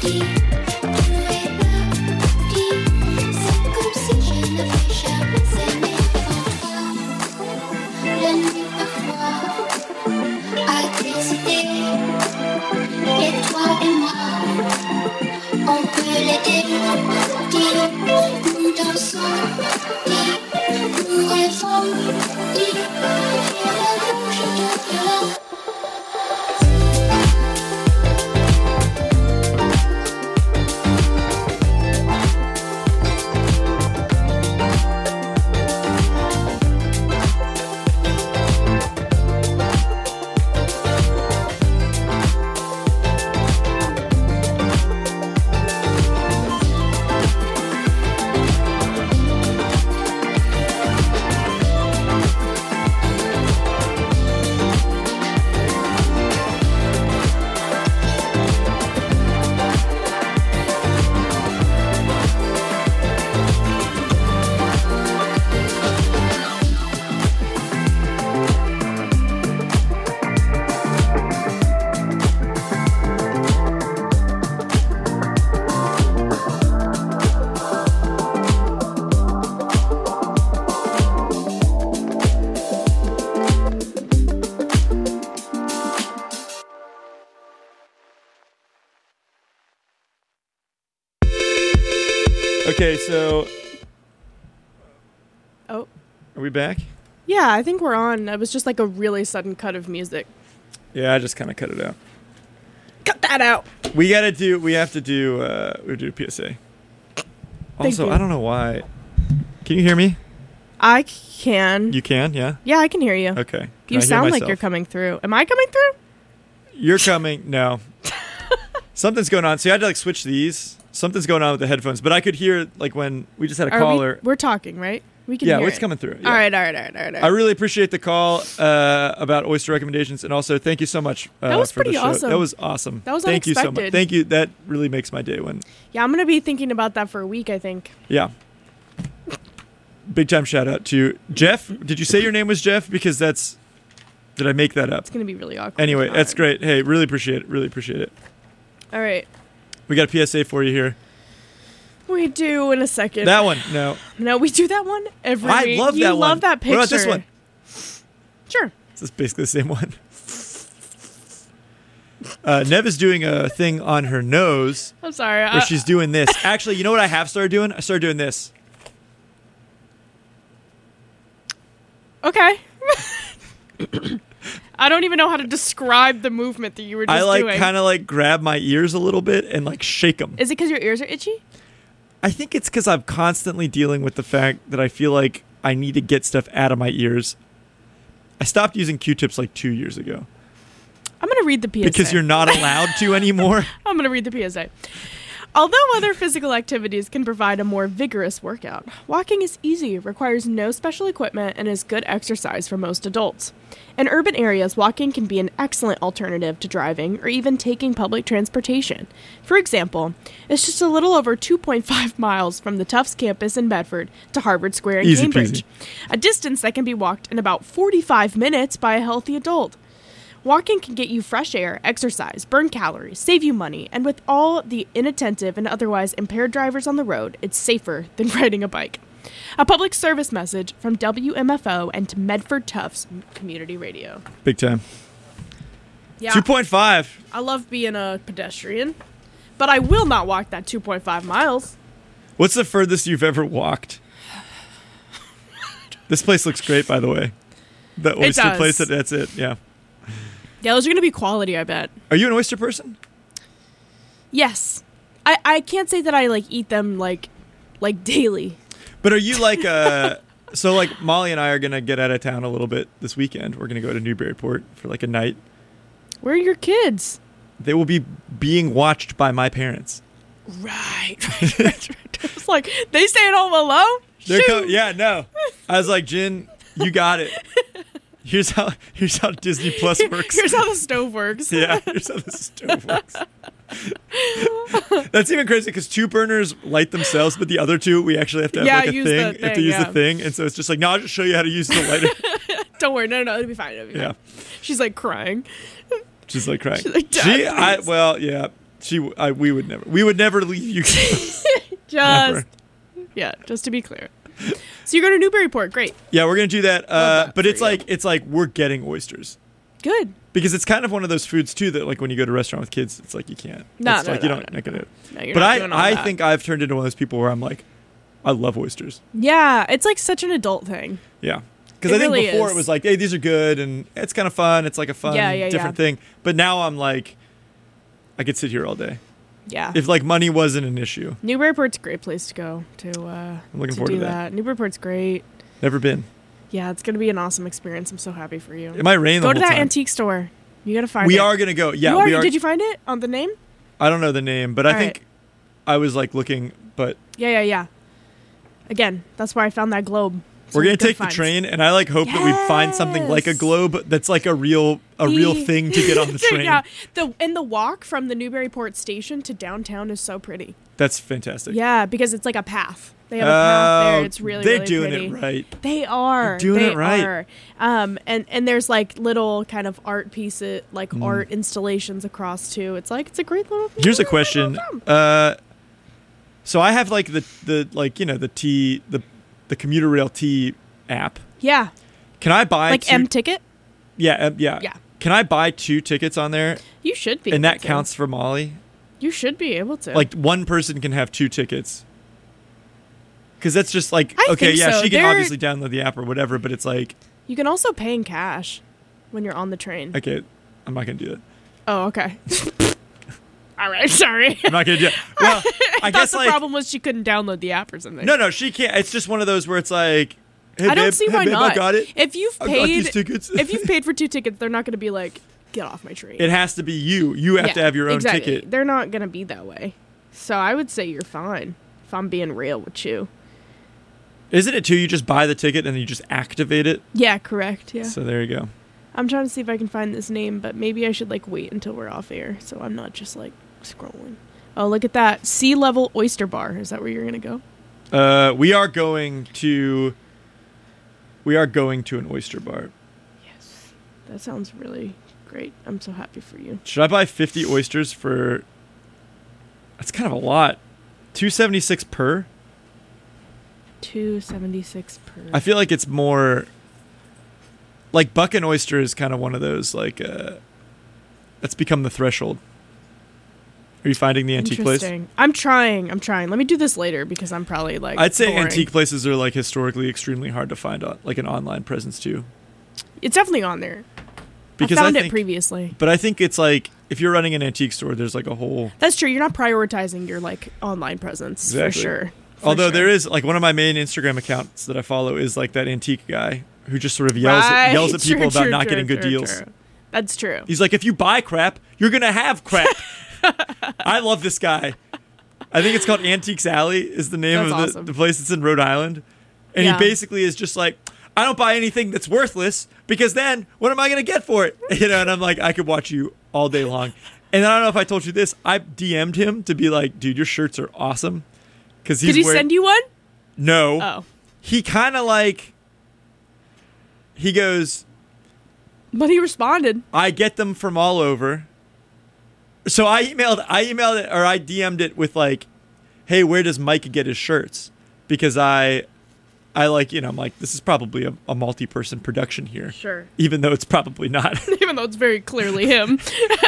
Okay, so Oh. are we back? Yeah, I think we're on. It was just like a really sudden cut of music. Yeah, I just kind of cut it out. Cut that out. We gotta do. We have to do. Uh, we do a P S A. Also, you. I don't know why. Can you hear me? I can. You can, yeah. Yeah, I can hear you. Okay. Can You I hear sound like myself? you're coming through. Am I coming through? You're coming. No. Something's going on. So you had to like switch these. Something's going on with the headphones, but I could hear like when we just had a Are caller. We, we're talking, right? We can Yeah, hear it's it. coming through. Yeah. All right, all right, all right, all right. all right. I really appreciate the call uh, about oyster recommendations, and also thank you so much. Uh, That was for the pretty show. awesome. That was awesome. That was thank you so much. unexpected. Thank you. That really makes my day. When Yeah, I'm going to be thinking about that for a week, I think. yeah, big time shout out to Jeff. Did you say your name was Jeff? Because that's did I make that up? It's going to be really awkward. Anyway, if that's not. great. Hey, really appreciate it. Really appreciate it. All right. We got a P S A for you here. We do in a second. That one, no. No, we do that one every I week. love you that one. love that picture. What about this one? Sure. This is basically the same one. Uh, Nev is doing a thing on her nose I'm sorry. where I, she's doing this. Actually, you know what I have started doing? I started doing this. Okay. I don't even know how to describe the movement that you were just I like doing. kind of like grab my ears a little bit and like shake them. Is it because your ears are itchy? I think it's because I'm constantly dealing with the fact that I feel like I need to get stuff out of my ears. I stopped using Q-tips like two years ago I'm going to read the P S A. because you're not allowed to anymore. I'm going to read the P S A. Although other physical activities can provide a more vigorous workout, walking is easy, requires no special equipment, and is good exercise for most adults. In urban areas, walking can be an excellent alternative to driving or even taking public transportation. For example, it's just a little over two point five miles from the Tufts campus in Bedford to Harvard Square in Easy Cambridge, peasy. a distance that can be walked in about forty-five minutes by a healthy adult. Walking can get you fresh air, exercise, burn calories, save you money, and with all the inattentive and otherwise impaired drivers on the road, it's safer than riding a bike. A public service message from W M F O and Medford Tufts Community Radio. Big time. Yeah, two point five. I love being a pedestrian, but I will not walk that two point five miles. What's the furthest you've ever walked? This place looks great, by the way. The oyster does. place, that- that's it. Yeah. Yeah, those are going to be quality, I bet. Are you an oyster person? Yes. I, I can't say that I, like, eat them, like, like daily. But are you like uh so like Molly and I are gonna get out of town a little bit this weekend. We're gonna go to Newburyport for like a night. Where are your kids? They will be being watched by my parents. Right, right, right, right. It's like, they stay at home alone? They're Shoot. co- yeah, no. I was like, Jen, you got it. Here's how here's how Disney Plus works. Here's how the stove works. Yeah, here's how the stove works. That's even crazy because two burners light themselves, but the other two we actually have to have Yeah, like a use thing. the have to thing, use yeah. the thing, and so it's just like, no, I'll just show you how to use the lighter. Don't worry, no, no, it'll be fine. It'll be Yeah. fine. She's like crying. She's like crying. She's like, "Dad, she, I please." well, yeah. She, w- I, we would never, we would never leave you. Just Never. yeah, just to be clear. So you're going to Newburyport. Great. Yeah, we're gonna do that. Uh, Love that but for it's you. like it's like we're getting oysters Good. because it's kind of one of those foods too that like when you go to a restaurant with kids, it's like you can't. No, it's no, like no, you don't no, not gonna. No, you're But not I, doing all I that. think I've turned into one of those people where I'm like, I love oysters. Yeah, it's like such an adult thing. Yeah. Because It I think really before is. it was like, hey, these are good and it's kind of fun. It's like a fun, Yeah, yeah, different yeah. thing. But now I'm like, I could sit here all day. Yeah. If like money wasn't an issue. Newburyport's a great place to go to. Uh, I'm looking to forward do to that. Newburyport's great. Never been. Yeah, it's gonna be an awesome experience. I'm so happy for you. It might rain the Go whole to that time. antique store. You gotta find We it. are going to go. Yeah, You are, we are. Did you find it on the name? I don't know the name, but I All think right. I was like looking, but Yeah, yeah, yeah. Again, that's where I found that globe. we're Some going to good take finds. the train and I like hope that we find something like a Yes. globe that's like a real a real The- thing to get on the train. Yeah, the and the walk from the Newburyport station to downtown is so pretty. That's fantastic. Yeah, because it's like a path. They have a path there. Oh, It's really they're really doing pretty. it right. They are. They're doing they it right. Are. Um, and and there's like little kind of art pieces, like Mm. art installations across too. It's like it's a great little. Here's a little question. town. Uh, so I have like the the like you know the T the the commuter rail T app. Yeah, Can I buy like two, M ticket. Yeah, um, yeah, Yeah. Can I buy two tickets on there, You should be. and able that to. counts for Molly? You should be able to. Like one person can have two tickets. Because that's just like I okay, think yeah, so. she can They're- obviously download the app or whatever, but it's like you can also pay in cash when you're on the train. okay, I'm not gonna do that. Oh, okay. All right, sorry. I'm not gonna do it. Well, I, I guess thought the like problem was she couldn't download the app or something. no, no, she can't. It's just one of those where it's like, hey, I don't babe, see hey, why babe, not. I got it. If you've I got these paid, tickets. if you've paid for two tickets, they're not going to be like, get off my train. It has to be you. You have Yeah, to have your own exactly. ticket. They're not going to be that way. So I would say you're fine. If I'm being real with you. Isn't it too? You just buy the ticket and then you just activate it. Yeah, correct. Yeah. So there you go. I'm trying to see if I can find this name, but maybe I should like wait until we're off air, so I'm not just like scrolling. Oh, look at that Sea Level Oyster Bar. Is that where you're gonna go? Uh, we are going to. We are going to an oyster bar. Yes. That sounds really great. I'm so happy for you. Should I buy fifty oysters for? That's kind of a lot. Two seventy six per. Two seventy six per. I feel like it's more. Like buck and oyster is kind of one of those like. Uh, that's become the threshold. Are you finding the antique place? Interesting. I'm trying. I'm trying. Let me do this later because I'm probably like. I'd say boring. antique places are like historically extremely hard to find on like an online presence too. It's definitely on there. Because I found I it think, previously. But I think it's like if you're running an antique store, there's like a whole. That's true. You're not prioritizing your like online presence Exactly. for sure. For Although sure. there is like one of my main Instagram accounts that I follow is like that antique guy who just sort of yells Right. at, yells at people True, about true, not true, getting good true, deals. true. That's true. He's like, if you buy crap, you're gonna have crap. I love this guy. I think it's called Antiques Alley is the name That's of the, awesome. the place that's in Rhode Island, and Yeah. he basically is just like, I don't buy anything that's worthless because then what am I gonna get for it? You know, and I'm like, I could watch you all day long. And I don't know if I told you this. I D M'd him to be like, dude, your shirts are awesome. Because he's Did he wearing- send you one? No. Oh. He kind of like. He goes, But he responded. I get them from all over. So I emailed, I emailed it, or I D M'd it with like, hey, where does Mike get his shirts? Because I, I like, you know, I'm like, this is probably a, a multi-person production here. Sure. Even though it's probably not. Even though it's very clearly him.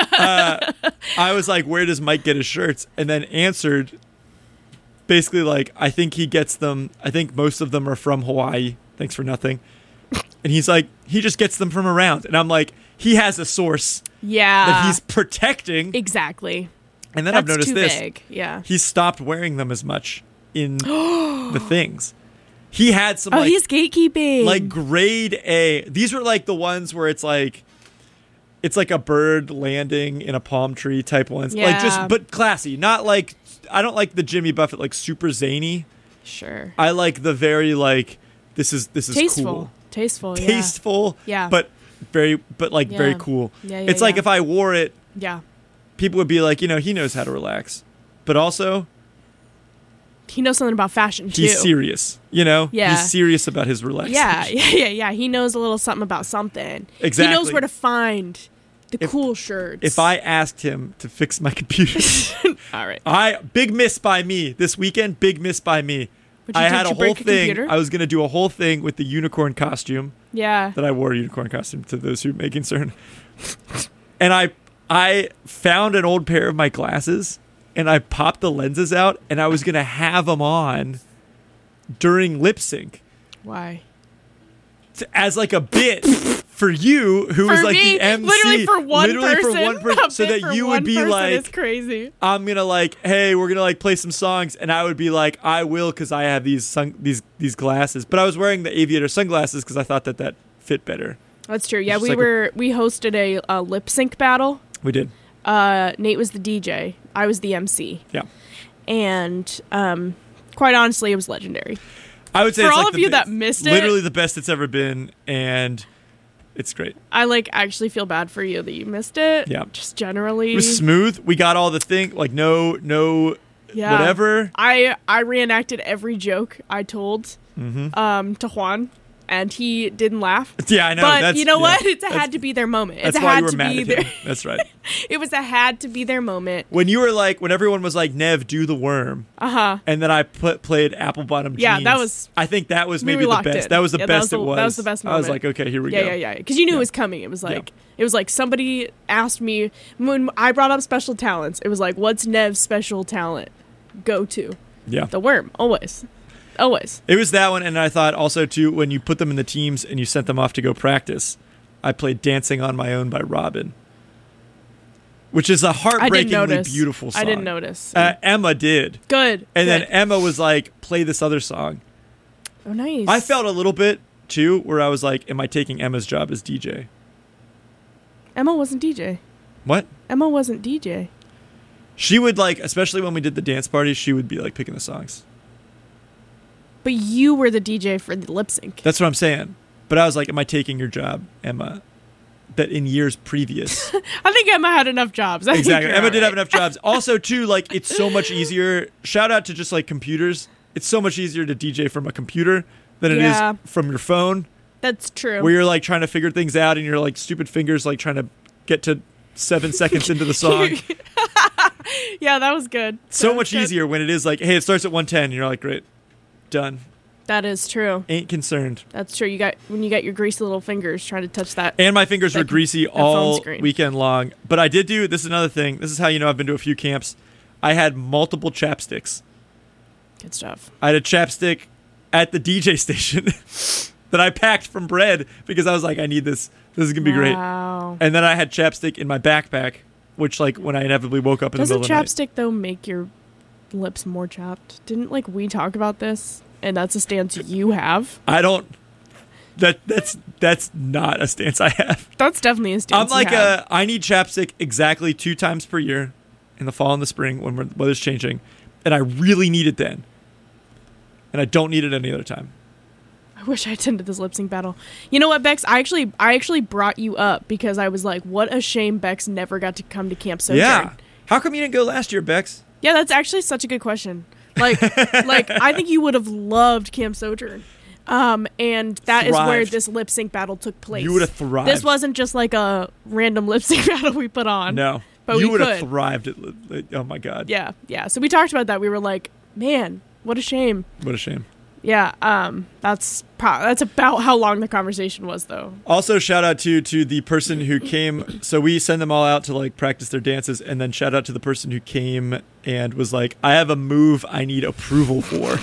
I was like, where does Mike get his shirts? And then answered basically like, I think he gets them. I think most of them are from Hawaii. Thanks for nothing. And he's like, he just gets them from around. And I'm like, he has a source Yeah. that he's protecting. Exactly. And then That's I've noticed too this. vague. Yeah. He stopped wearing them as much in the things. He had some Oh, like, he's gatekeeping. like grade A. These were like the ones where it's like, it's like a bird landing in a palm tree type ones. Like Yeah. just, but classy. Not like, I don't like the Jimmy Buffett like super zany. Sure. I like the very like, this is, this is Tasteful. cool. Tasteful. Yeah. Tasteful. Yeah. But very, but like very Yeah. cool. Yeah, yeah, it's like yeah. if I wore it, Yeah. people would be like, you know, he knows how to relax. But also, He knows something about fashion too. he's serious. You know? Yeah. He's serious about his relaxation. Yeah, yeah, yeah, yeah. He knows a little something about something. He Exactly. knows where to find The if, cool shirts. if I asked him to fix my computer. All right. I big miss by me this weekend. Big miss by me. What'd you I do? had Did a you whole break a thing. computer? I was gonna do a whole thing with the unicorn costume Yeah. that I wore a unicorn costume to those who may concern. And I I found an old pair of my glasses and I popped the lenses out and I was gonna have them on during lip sync Why? to- as like a bit for you who For was like me, the M C. literally for one literally person. for one person, A so bit that for you one would be person like, is crazy. I'm gonna like, hey, we're gonna like play some songs, and I would be like, I will, because I have these sun- these these glasses. But I was wearing the aviator sunglasses because I thought that that fit better. That's true. Yeah, It's we like a- were we hosted a, a lip sync battle. We did, Uh, Nate was the D J. I was the M C. yeah. And um, quite honestly, it was legendary. I would say For it's all like of the you best- that missed it- literally the best it's ever been, and it's great. I like actually feel bad for you that you missed it. Yeah. Just generally. It was smooth. We got all the thing, like no no Yeah. whatever. I I reenacted every joke I told Mm-hmm. um to Juan, and he didn't laugh. Yeah, I know. But that's, you know yeah, what? It's a that's- had to be their moment. That's It's a why had you were to mad be at their. him. That's right. It was a had to be their moment. When you were like, when everyone was like, Nev, do the worm. Uh huh. And then I put played apple bottom jeans. Yeah, that was- I think that was we maybe were the locked best. in. That was the Yeah, that best was the- it was. that was the best I was moment. like, okay, here we Yeah, go. yeah, yeah. Because you knew Yeah. it was coming. It was Yeah. like it was like somebody asked me when I brought up special talents. It was like, what's Nev's special talent? Go to Yeah. the worm. Always, always. It was that one, and I thought also too when you put them in the teams and you sent them off to go practice, I played "Dancing on My Own" by Robin, which is a I didn't heartbreakingly notice. beautiful song. I didn't notice. Uh, Emma did, Good. and then good. Emma was like, "Play this other song." Oh, nice. I felt a little bit too, where I was like, "Am I taking Emma's job as D J?" Emma wasn't D J. What? Emma wasn't D J. She would like, especially when we did the dance party, she would be like picking the songs. But you were the D J for the lip sync. That's what I'm saying. But I was like, "Am I taking your job, Emma?" That in years previous. I think Emma had enough jobs. I think Exactly. you're Emma all did have right. enough jobs. Also, too, like it's so much easier. Shout out to just like computers. It's so much easier to D J from a computer than it is Yeah. from your phone, That's true. where you're like trying to figure things out and you're like stupid fingers like trying to get to seven seconds into the song. Yeah, that was good. So That was much good. easier when it is like, hey, it starts at one ten. And you're like, great, done. That is true. Ain't concerned. That's true. You got when you got your greasy little fingers trying to touch that. And my fingers were Like greasy a phone all screen. weekend long. But I did do this is another thing. This is how you know I've been to a few camps. I had multiple chapsticks. Good stuff. I had a chapstick at the D J station that I packed from bread because I was like, I need this. This is gonna be great. Wow. And then I had chapstick in my backpack, which like when I inevitably woke up in Doesn't the middle of chapstick though make your lips more chapped? Didn't like we talk about this? And that's a stance you have. the night, I don't. That that's that's not a stance I have. That's definitely a I'm stance. like you have. a. I need chapstick exactly two times per year, in the fall and the spring when we're- weather's changing, and I really need it then. And I don't need it any other time. I wish I attended this lip sync battle. You know what, Bex? I actually, I actually brought you up because I was like, "What a shame Bex never got to come to Camp Sojourn." Yeah. How come you didn't go last year, Bex? Yeah, that's actually such a good question. Like, like I think you would have loved Camp Sojourn. Um, and that is where Thrived. this lip sync battle took place. You would have thrived. This wasn't just like a random lip sync battle we put on. No. But you we would have could. thrived at. li- Oh my god. Yeah, yeah. So we talked about that. We were like, man, what a shame. What a shame. Yeah, um, that's pro- that's about how long the conversation was, though. Also, shout out to to the person who came. So we send them all out to like practice their dances, and then shout out to the person who came and was like, "I have a move I need approval for."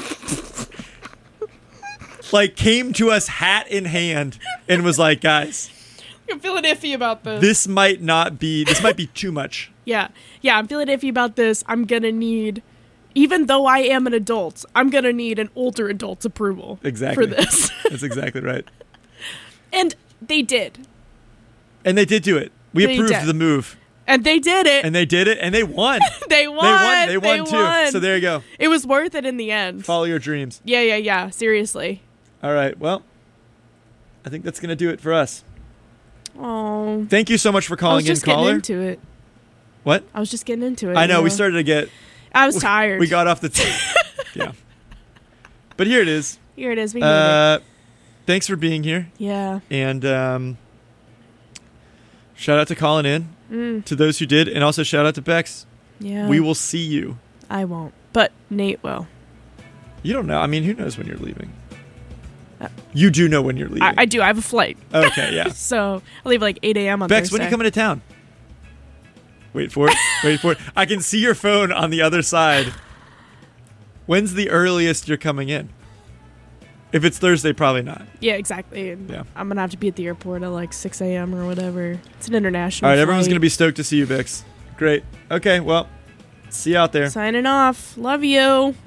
Like came to us hat in hand and was like, "Guys, I'm feeling iffy about this. this might not be. This might be too much." Yeah, yeah. I'm feeling iffy about this. I'm gonna need, even though I am an adult, I'm gonna need an older adult's approval Exactly. for this. That's exactly right. And they did, And they did do it. We They approved did. the move, and they did it. and they did it, and they won. they won. They won. They won too. won. So there you go. It was worth it in the end. Follow your dreams. Yeah, yeah, yeah. Seriously. All right. Well, I think that's going to do it for us. Oh, Thank you so much for I was calling in, just getting caller. into it. What? I was just getting into it. I know. you We started to get. I was tired. We got off the. T- yeah. But here it is. Here it is. We made it. Uh, thanks for being here. Yeah. And um, Shout out to calling in, Mm, to those who did, and also shout out to Bex. yeah. We will see you. I won't. But Nate will. You don't know. I mean, who knows when you're leaving? Uh, You do know when you're leaving. I, I do. I have a flight. Okay, yeah. So I leave like eight a.m. on Bex, Thursday. when are you coming to town? Wait for it. Wait for it. I can see your phone on the other side. When's the earliest you're coming in? If it's Thursday, probably not. Yeah, exactly. And Yeah. I'm going to have to be at the airport at like six a.m. or whatever. It's an international All right, everyone's flight. going to be stoked to see you, Bex. Great. Okay, well, see you out there. Signing off. Love you.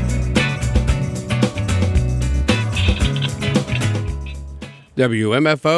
W M F O